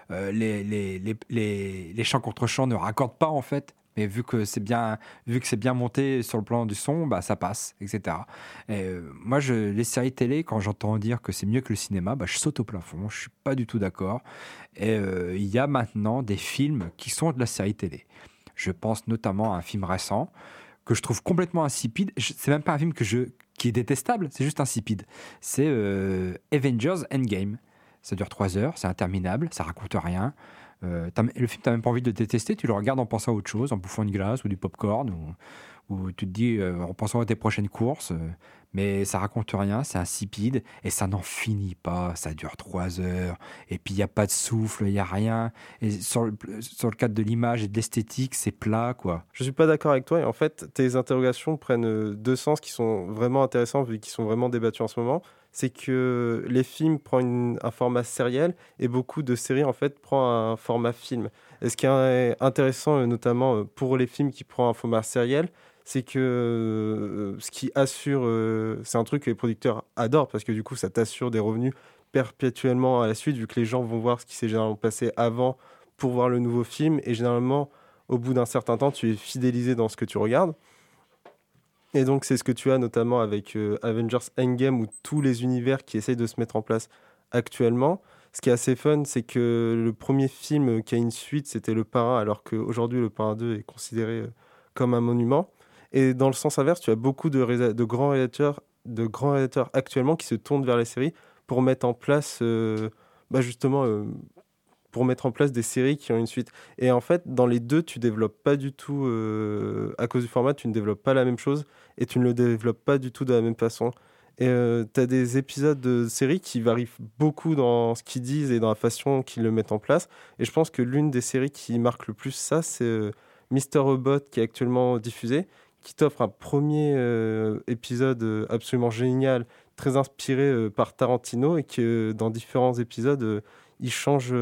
les chants contre chants ne raccordent pas, en fait. Mais vu que c'est bien monté sur le plan du son, bah, ça passe, etc. Et, moi, les séries télé, quand j'entends dire que c'est mieux que le cinéma, bah, je saute au plafond. Je ne suis pas du tout d'accord. Et il y a maintenant des films qui sont de la série télé. Je pense notamment à un film récent que je trouve complètement insipide. C'est même pas un film qui est détestable, c'est juste insipide. C'est Avengers Endgame. Ça dure 3 heures, c'est interminable, ça raconte rien. Le film, t'as même pas envie de le détester, tu le regardes en pensant à autre chose, en bouffant une glace ou du popcorn, ou tu te dis en pensant à tes prochaines courses, mais ça raconte rien, c'est insipide, et ça n'en finit pas, ça dure 3 heures, et puis il n'y a pas de souffle, il n'y a rien, et sur le cadre de l'image et de l'esthétique, c'est plat, quoi. Je suis pas d'accord avec toi, et en fait, tes interrogations prennent deux sens qui sont vraiment intéressants, vu qu'ils sont vraiment débattus en ce moment. C'est que les films prennent un format sériel et beaucoup de séries en fait prennent un format film. Et ce qui est intéressant notamment pour les films qui prennent un format sériel, c'est que ce qui assure, c'est un truc que les producteurs adorent parce que du coup ça t'assure des revenus perpétuellement à la suite vu que les gens vont voir ce qui s'est généralement passé avant pour voir le nouveau film et généralement au bout d'un certain temps tu es fidélisé dans ce que tu regardes. Et donc, c'est ce que tu as notamment avec Avengers Endgame ou tous les univers qui essayent de se mettre en place actuellement. Ce qui est assez fun, c'est que le premier film qui a une suite, c'était Le Parrain, alors qu'aujourd'hui, Le Parrain 2 est considéré comme un monument. Et dans le sens inverse, tu as beaucoup de grands réalisateurs actuellement qui se tournent vers les séries pour mettre en place, pour mettre en place des séries qui ont une suite. Et en fait, dans les deux, tu développes pas du tout, à cause du format, tu ne développes pas la même chose et tu ne le développes pas du tout de la même façon. Et tu as des épisodes de séries qui varient beaucoup dans ce qu'ils disent et dans la façon qu'ils le mettent en place. Et je pense que l'une des séries qui marque le plus ça, c'est Mr. Robot, qui est actuellement diffusé, qui t'offre un premier épisode absolument génial, très inspiré par Tarantino, et que dans différents épisodes... Ils changent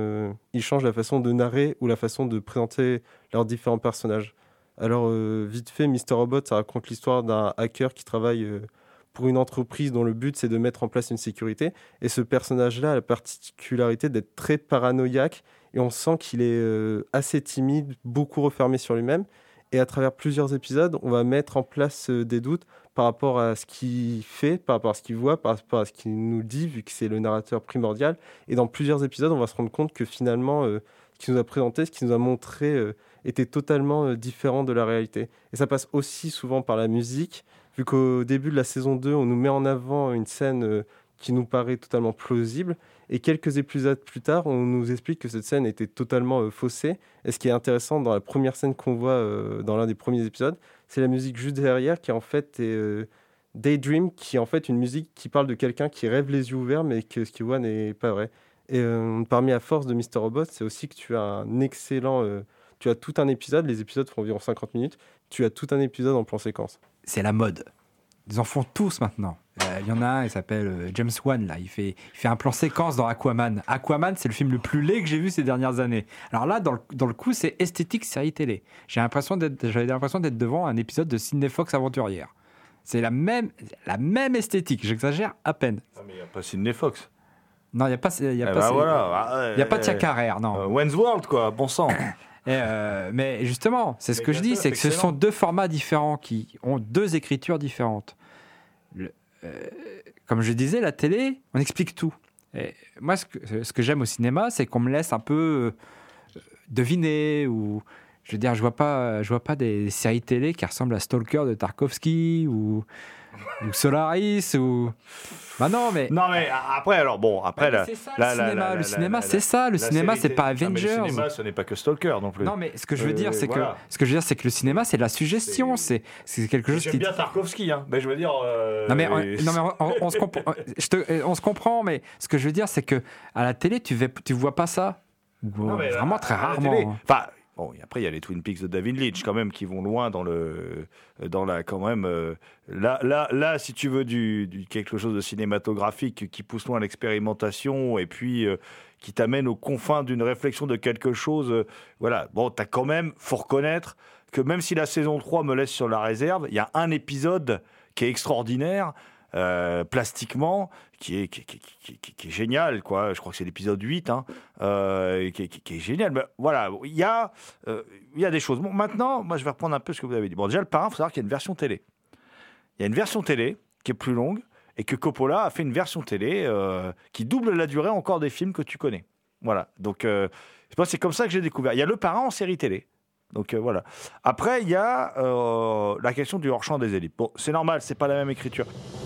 la façon de narrer ou la façon de présenter leurs différents personnages. Alors, vite fait, Mr. Robot, ça raconte l'histoire d'un hacker qui travaille pour une entreprise dont le but, c'est de mettre en place une sécurité. Et ce personnage-là a la particularité d'être très paranoïaque et on sent qu'il est assez timide, beaucoup refermé sur lui-même. Et à travers plusieurs épisodes, on va mettre en place des doutes par rapport à ce qu'il fait, par rapport à ce qu'il voit, par rapport à ce qu'il nous dit, vu que c'est le narrateur primordial. Et dans plusieurs épisodes, on va se rendre compte que finalement, ce qu'il nous a présenté, ce qu'il nous a montré, était totalement différent de la réalité. Et ça passe aussi souvent par la musique, vu qu'au début de la saison 2, on nous met en avant une scène qui nous paraît totalement plausible. Et quelques épisodes plus tard, on nous explique que cette scène était totalement faussée. Et ce qui est intéressant dans la première scène qu'on voit dans l'un des premiers épisodes, c'est la musique juste derrière qui en fait est Daydream, qui est en fait une musique qui parle de quelqu'un qui rêve les yeux ouverts, mais que ce qu'il voit n'est pas vrai. Et parmi la force de Mr. Robot, c'est aussi que tu as un excellent... tu as tout un épisode, les épisodes font environ 50 minutes, tu as tout un épisode en plan séquence. C'est la mode. Ils en font tous maintenant. Il y en a un, il s'appelle James Wan, là. Il fait un plan séquence dans Aquaman. Aquaman, c'est le film le plus laid que j'ai vu ces dernières années. Alors là, dans le coup, c'est esthétique série télé. J'avais l'impression d'être devant un épisode de Sydney Fox Aventurière. C'est la même esthétique, j'exagère à peine. Ah, mais il n'y a pas Sydney Fox. Non, il n'y a pas de Tia Carrère, non. Wayne's World, quoi, bon sang. Mais justement, c'est ce que je dis, c'est que ce sont deux formats différents qui ont deux écritures différentes. Comme je disais, la télé, on explique tout. Et moi, ce que j'aime au cinéma, c'est qu'on me laisse un peu deviner ou... Je veux dire, je vois pas des séries télé qui ressemblent à Stalker de Tarkovsky ou Solaris ou... Bah non mais après alors bon après c'est ça le cinéma c'est ça le cinéma c'est pas Avengers. Le cinéma ce n'est pas que Stalker non plus. Non mais ce que je veux dire c'est que le cinéma c'est la suggestion, c'est quelque chose J'aime bien Tarkovsky hein, mais je veux dire Non mais on se comprend, on se comprend, mais ce que je veux dire c'est que à la télé tu vois pas ça. Non, vraiment très rarement. Enfin bon, après il y a les Twin Peaks de David Leitch quand même qui vont loin dans la quand même là si tu veux du quelque chose de cinématographique qui pousse loin l'expérimentation et puis qui t'amène aux confins d'une réflexion de quelque chose voilà. Bon, t'as quand même, faut reconnaître que même si la saison 3 me laisse sur la réserve, il y a un épisode qui est extraordinaire plastiquement, qui est génial, quoi. Je crois que c'est l'épisode 8, hein, qui est génial. Mais voilà, il y a des choses. Bon, maintenant, moi, je vais reprendre un peu ce que vous avez dit. Bon, déjà, Le Parrain, il faut savoir qu'il y a une version télé. Il y a une version télé qui est plus longue et que Coppola a fait une version télé qui double la durée encore des films que tu connais. Voilà. Donc, c'est comme ça que j'ai découvert. Il y a Le Parrain en série télé. Donc voilà. Après, il y a la question du hors-champ des élites. Bon, c'est normal, c'est pas la même écriture.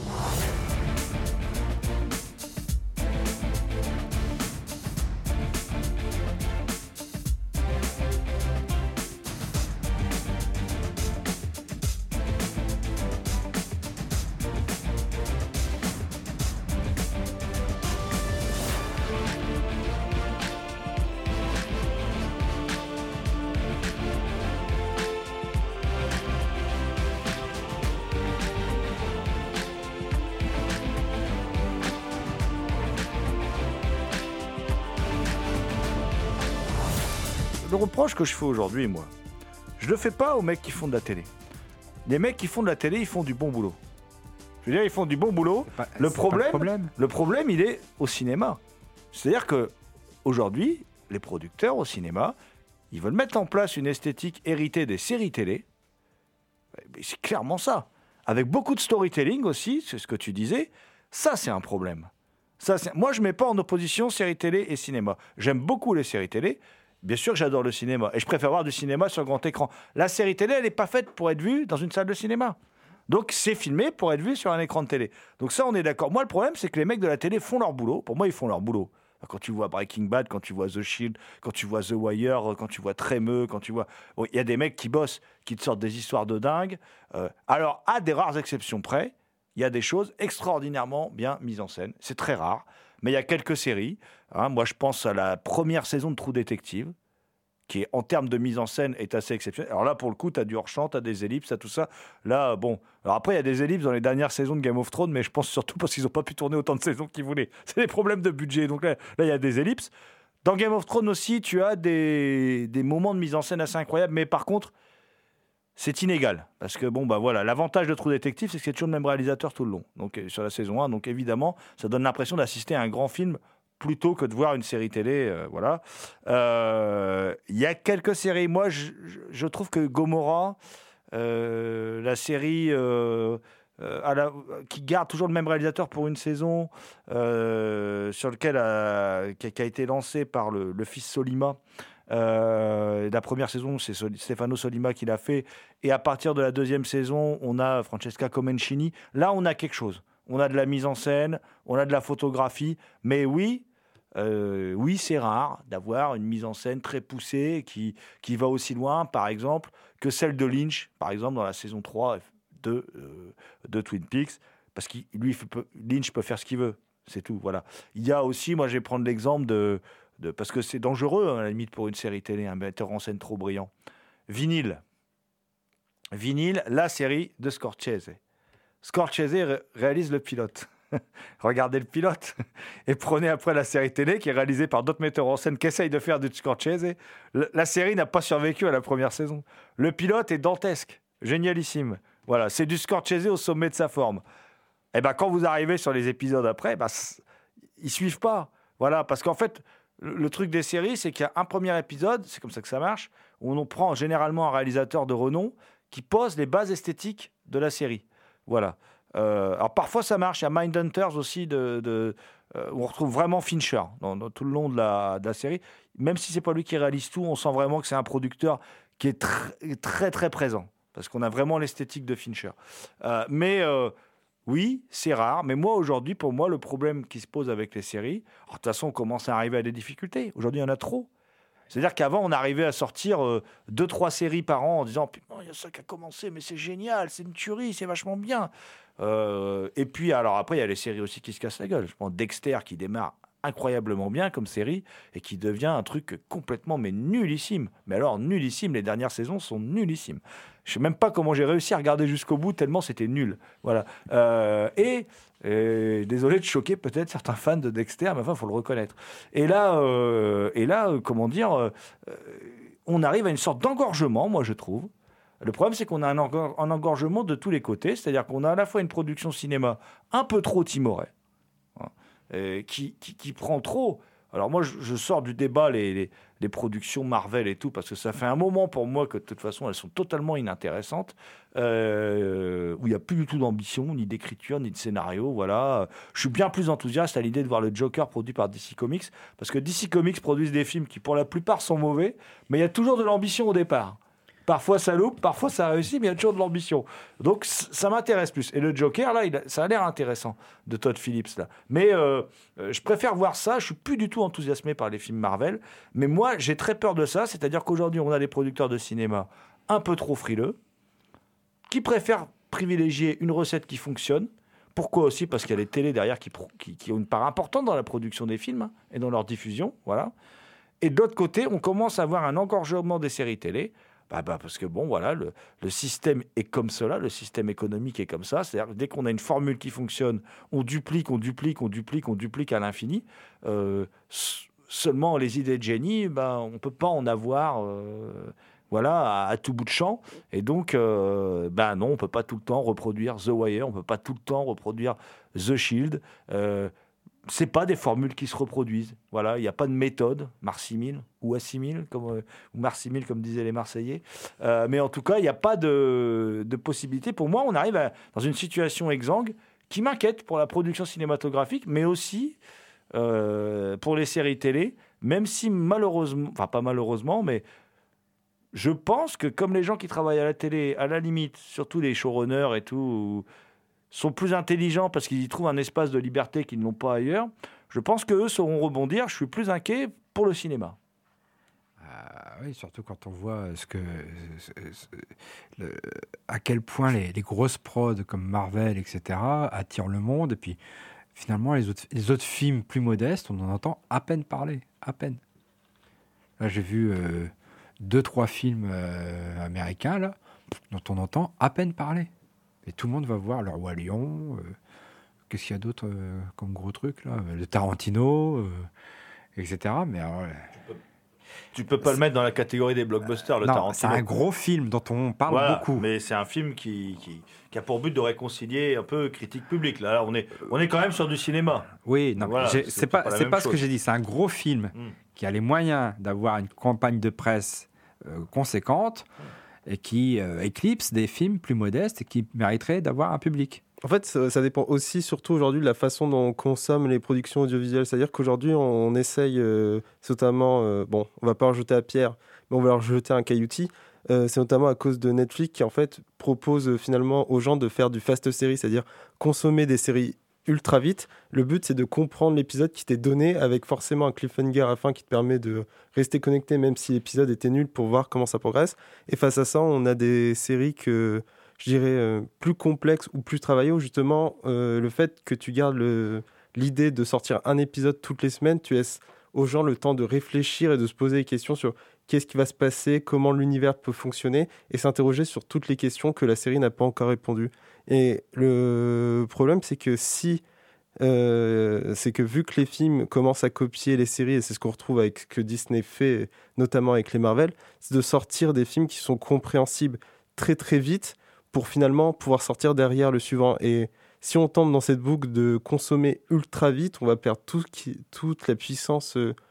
Le reproche que je fais aujourd'hui, moi, je le fais pas aux mecs qui font de la télé. Les mecs qui font de la télé, ils font du bon boulot. Je veux dire, ils font du bon boulot. Le problème, il est au cinéma. C'est-à-dire que aujourd'hui, les producteurs au cinéma, ils veulent mettre en place une esthétique héritée des séries télé. Mais c'est clairement ça. Avec beaucoup de storytelling aussi, c'est ce que tu disais. Ça, c'est un problème. Moi, je ne mets pas en opposition séries télé et cinéma. J'aime beaucoup les séries télé. Bien sûr que j'adore le cinéma. Et je préfère voir du cinéma sur grand écran. La série télé, elle n'est pas faite pour être vue dans une salle de cinéma. Donc, c'est filmé pour être vu sur un écran de télé. Donc ça, on est d'accord. Moi, le problème, c'est que les mecs de la télé font leur boulot. Pour moi, ils font leur boulot. Quand tu vois Breaking Bad, quand tu vois The Shield, quand tu vois The Wire, quand tu vois Trémeux, quand tu vois... Bon, il y a des mecs qui bossent, qui te sortent des histoires de dingue. Alors, à des rares exceptions près, il y a des choses extraordinairement bien mises en scène. C'est très rare. Mais il y a quelques séries. Moi, je pense à la première saison de True Detective, qui, en termes de mise en scène, est assez exceptionnelle. Alors là, pour le coup, tu as du hors-champ, tu as des ellipses, tu as tout ça. Là, bon... Alors après, il y a des ellipses dans les dernières saisons de Game of Thrones, mais je pense surtout parce qu'ils n'ont pas pu tourner autant de saisons qu'ils voulaient. C'est des problèmes de budget. Donc là, il y a des ellipses. Dans Game of Thrones aussi, tu as des moments de mise en scène assez incroyables, mais par contre, c'est inégal. Parce que, bon, bah voilà, l'avantage de True Detective, c'est que c'est toujours le même réalisateur tout le long. Donc, sur la saison 1, donc évidemment, ça donne l'impression d'assister à un grand film plutôt que de voir une série télé, voilà. Il y a quelques séries. Moi, je trouve que Gomorrah, la série qui garde toujours le même réalisateur pour une saison, sur lequel qui a été lancé par le fils Solima. La première saison, c'est Stefano Solima qui l'a fait. Et à partir de la deuxième saison, on a Francesca Comencini. Là, on a quelque chose. On a de la mise en scène, on a de la photographie, mais oui, c'est rare d'avoir une mise en scène très poussée qui va aussi loin, par exemple, que celle de Lynch, par exemple, dans la saison 3 de Twin Peaks, parce que Lynch peut faire ce qu'il veut, c'est tout, voilà. Il y a aussi, moi je vais prendre l'exemple parce que c'est dangereux, à la limite, pour une série télé, un metteur en scène trop brillant. Vinyl, la série de Scorsese. Scorsese réalise le pilote. Regardez le pilote et prenez après la série télé qui est réalisée par d'autres metteurs en scène qui essayent de faire du Scorsese. La série n'a pas survécu à la première saison. Le pilote est dantesque, génialissime. Voilà, c'est du Scorsese au sommet de sa forme. Et ben quand vous arrivez sur les épisodes après, ils suivent pas. Voilà, parce qu'en fait, le truc des séries, c'est qu'il y a un premier épisode, c'est comme ça que ça marche, où on prend généralement un réalisateur de renom qui pose les bases esthétiques de la série. Voilà. Alors parfois ça marche, il y a Mindhunters aussi où on retrouve vraiment Fincher dans tout le long de la série. Même si c'est pas lui qui réalise tout, on sent vraiment que c'est un producteur qui est très très très présent parce qu'on a vraiment l'esthétique de Fincher. Oui, c'est rare, mais moi aujourd'hui, pour moi, le problème qui se pose avec les séries, de toute façon, on commence à arriver à des difficultés. Aujourd'hui, il y en a trop. C'est-à-dire qu'avant, on arrivait à sortir 2-3 séries par an en disant « il y a ça qui a commencé, mais c'est génial, c'est une tuerie, c'est vachement bien ». Et puis, alors après, il y a les séries aussi qui se cassent la gueule. Je prends Dexter qui démarre incroyablement bien comme série et qui devient un truc complètement nullissime. Mais alors, nullissime, les dernières saisons sont nullissimes. Je ne sais même pas comment j'ai réussi à regarder jusqu'au bout, tellement c'était nul. Voilà. Désolé de choquer peut-être certains fans de Dexter, mais enfin, il faut le reconnaître. Et là, comment dire, on arrive à une sorte d'engorgement, moi, je trouve. Le problème, c'est qu'on a un engorgement de tous les côtés, c'est-à-dire qu'on a à la fois une production cinéma un peu trop timorée, qui prend trop. Alors moi, je sors du débat les productions Marvel et tout, parce que ça fait un moment pour moi que de toute façon, elles sont totalement inintéressantes, où il n'y a plus du tout d'ambition, ni d'écriture, ni de scénario. Voilà. Je suis bien plus enthousiaste à l'idée de voir le Joker produit par DC Comics, parce que DC Comics produisent des films qui, pour la plupart, sont mauvais, mais il y a toujours de l'ambition au départ. Parfois ça loupe, parfois ça réussit, mais il y a toujours de l'ambition. Donc ça m'intéresse plus. Et le Joker, là, ça a l'air intéressant de Todd Phillips, là. Mais je préfère voir ça. Je suis plus du tout enthousiasmé par les films Marvel. Mais moi, j'ai très peur de ça. C'est-à-dire qu'aujourd'hui, on a des producteurs de cinéma un peu trop frileux, qui préfèrent privilégier une recette qui fonctionne. Pourquoi aussi ? Parce qu'il y a les télés derrière qui ont une part importante dans la production des films et dans leur diffusion. Voilà. Et de l'autre côté, on commence à avoir un engorgement des séries télé. Parce que bon, voilà, le système est comme cela, le système économique est comme ça. C'est-à-dire que dès qu'on a une formule qui fonctionne, on duplique à l'infini. Seulement les idées de génie, on ne peut pas en avoir à tout bout de champ. Et donc, non, on ne peut pas tout le temps reproduire The Wire, on ne peut pas tout le temps reproduire The Shield. C'est pas des formules qui se reproduisent. Voilà, il n'y a pas de méthode, Mars-6000 ou A6000, ou Mars-6000 comme disaient les Marseillais. Mais en tout cas, il n'y a pas de possibilité. Pour moi, on arrive dans une situation exsangue qui m'inquiète pour la production cinématographique, mais aussi pour les séries télé, même si malheureusement, enfin pas malheureusement, mais je pense que comme les gens qui travaillent à la télé, à la limite, surtout les showrunners et tout, sont plus intelligents parce qu'ils y trouvent un espace de liberté qu'ils n'ont pas ailleurs, je pense qu'eux sauront rebondir. Je suis plus inquiet pour le cinéma. Oui, surtout quand on voit à quel point les grosses prods comme Marvel, etc., attirent le monde. Et puis, finalement, les autres films plus modestes, on en entend à peine parler. À peine. Là, j'ai vu 2-3 films américains là, dont on entend à peine parler. Et tout le monde va voir Le Roi Lion. Qu'est-ce qu'il y a d'autre comme gros truc là ? Le Tarantino, etc. Mais alors, tu peux pas le mettre dans la catégorie des blockbusters, le Tarantino. C'est un gros film dont on parle beaucoup. Mais c'est un film qui a pour but de réconcilier un peu critique publique. Là, on est quand même sur du cinéma. Oui, non, voilà, c'est pas ce que j'ai dit. C'est un gros film qui a les moyens d'avoir une campagne de presse conséquente et qui éclipse des films plus modestes et qui mériteraient d'avoir un public. En fait, ça dépend aussi, surtout aujourd'hui, de la façon dont on consomme les productions audiovisuelles. C'est-à-dire qu'aujourd'hui, on essaye, notamment, on va pas leur jeter à pierre, mais on va leur jeter un cailloutis. C'est notamment à cause de Netflix qui, en fait, propose finalement aux gens de faire du fast série, c'est-à-dire consommer des séries ultra vite. Le but, c'est de comprendre l'épisode qui t'est donné avec forcément un cliffhanger à la fin qui te permet de rester connecté, même si l'épisode était nul, pour voir comment ça progresse. Et face à ça, on a des séries que je dirais plus complexes ou plus travaillées, où justement le fait que tu gardes l'idée de sortir un épisode toutes les semaines, tu laisses aux gens le temps de réfléchir et de se poser des questions sur qu'est-ce qui va se passer, comment l'univers peut fonctionner, et s'interroger sur toutes les questions que la série n'a pas encore répondu. Et le problème, c'est que vu que les films commencent à copier les séries, et c'est ce qu'on retrouve avec ce que Disney fait, notamment avec les Marvel, c'est de sortir des films qui sont compréhensibles très très vite pour finalement pouvoir sortir derrière le suivant. Et si on tombe dans cette boucle de consommer ultra vite, on va perdre toute la puissance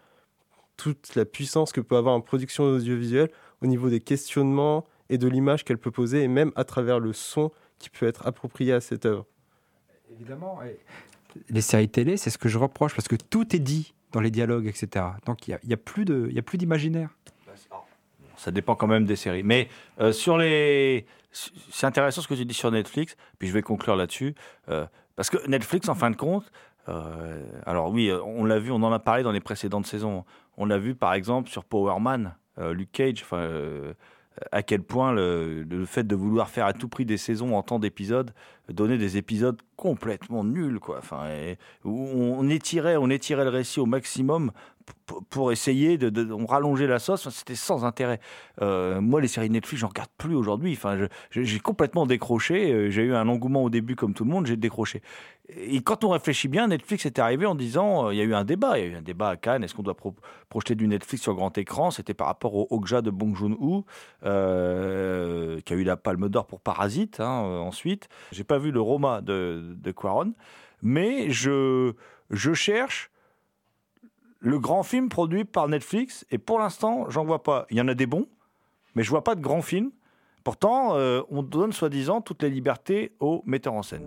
que peut avoir une production audiovisuelle au niveau des questionnements et de l'image qu'elle peut poser, et même à travers le son qui peut être approprié à cette œuvre. Évidemment, les séries télé, c'est ce que je reproche, parce que tout est dit dans les dialogues, etc. Donc il n'y a plus d'imaginaire. Ça dépend quand même des séries. Mais c'est intéressant ce que tu dis sur Netflix, puis je vais conclure là-dessus, parce que Netflix, en fin de compte, alors oui, on l'a vu, on en a parlé dans les précédentes saisons. On l'a vu par exemple sur Power Man, Luke Cage, à quel point le fait de vouloir faire à tout prix des saisons en temps d'épisodes donnait des épisodes complètement nuls, quoi. Où on étirait le récit au maximum pour essayer on rallongeait la sauce. C'était sans intérêt. Moi, les séries Netflix, j'en regarde plus aujourd'hui. J'ai complètement décroché. J'ai eu un engouement au début comme tout le monde, j'ai décroché. Et quand on réfléchit bien, Netflix est arrivé en disant, il y a eu un débat à Cannes. Est-ce qu'on doit projeter du Netflix sur grand écran ? C'était par rapport au Okja de Bong Joon-ho, qui a eu la Palme d'Or pour Parasite. Ensuite, j'ai pas vu le Roma de Cuarón, mais je cherche le grand film produit par Netflix, et pour l'instant, j'en vois pas. Il y en a des bons, mais je vois pas de grands films. Pourtant, on donne soi-disant toutes les libertés aux metteurs en scène.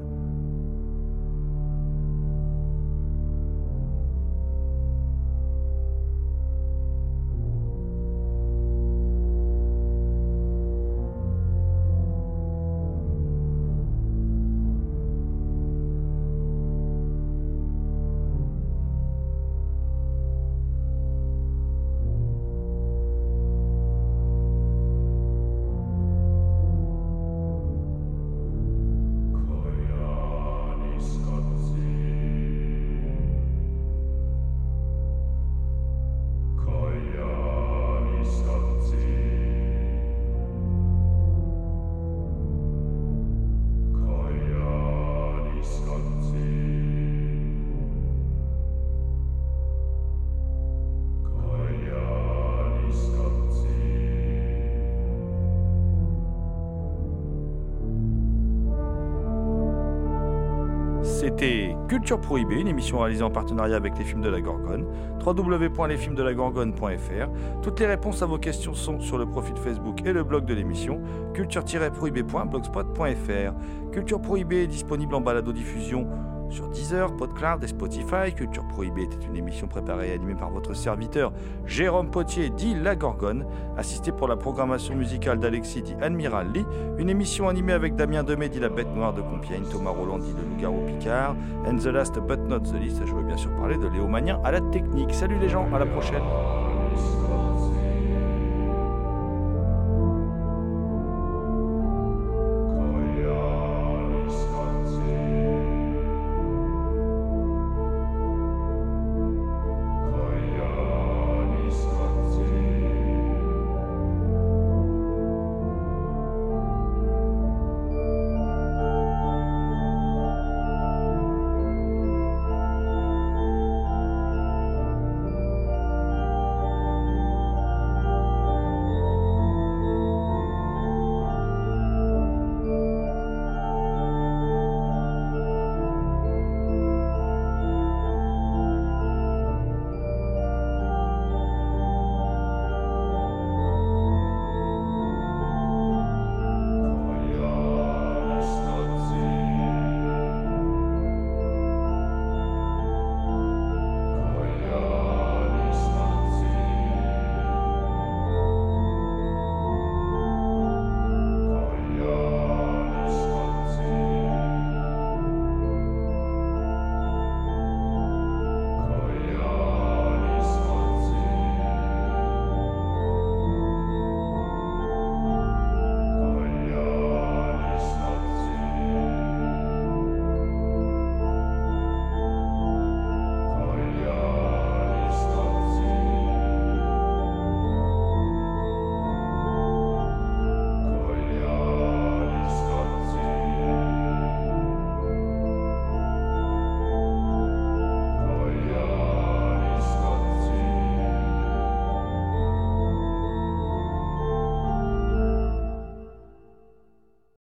C'était Culture Prohibée, une émission réalisée en partenariat avec les films de la Gorgone. www.lesfilmsdelagorgone.fr. Toutes les réponses à vos questions sont sur le profil Facebook et le blog de l'émission culture-prohibée.blogspot.fr. Culture Prohibée est disponible en balado-diffusion sur Deezer, PodCloud et Spotify. Culture Prohibée était une émission préparée et animée par votre serviteur Jérôme Potier, dit La Gorgone, assisté pour la programmation musicale d'Alexis, dit Admiral Lee. Une émission animée avec Damien Demey, dit La Bête Noire de Compiègne, Thomas Roland, dit Le Loup-Garou Picard, and the last but not the least, je veux bien sûr parler de Léo Magnien à la technique. Salut les gens, à la prochaine.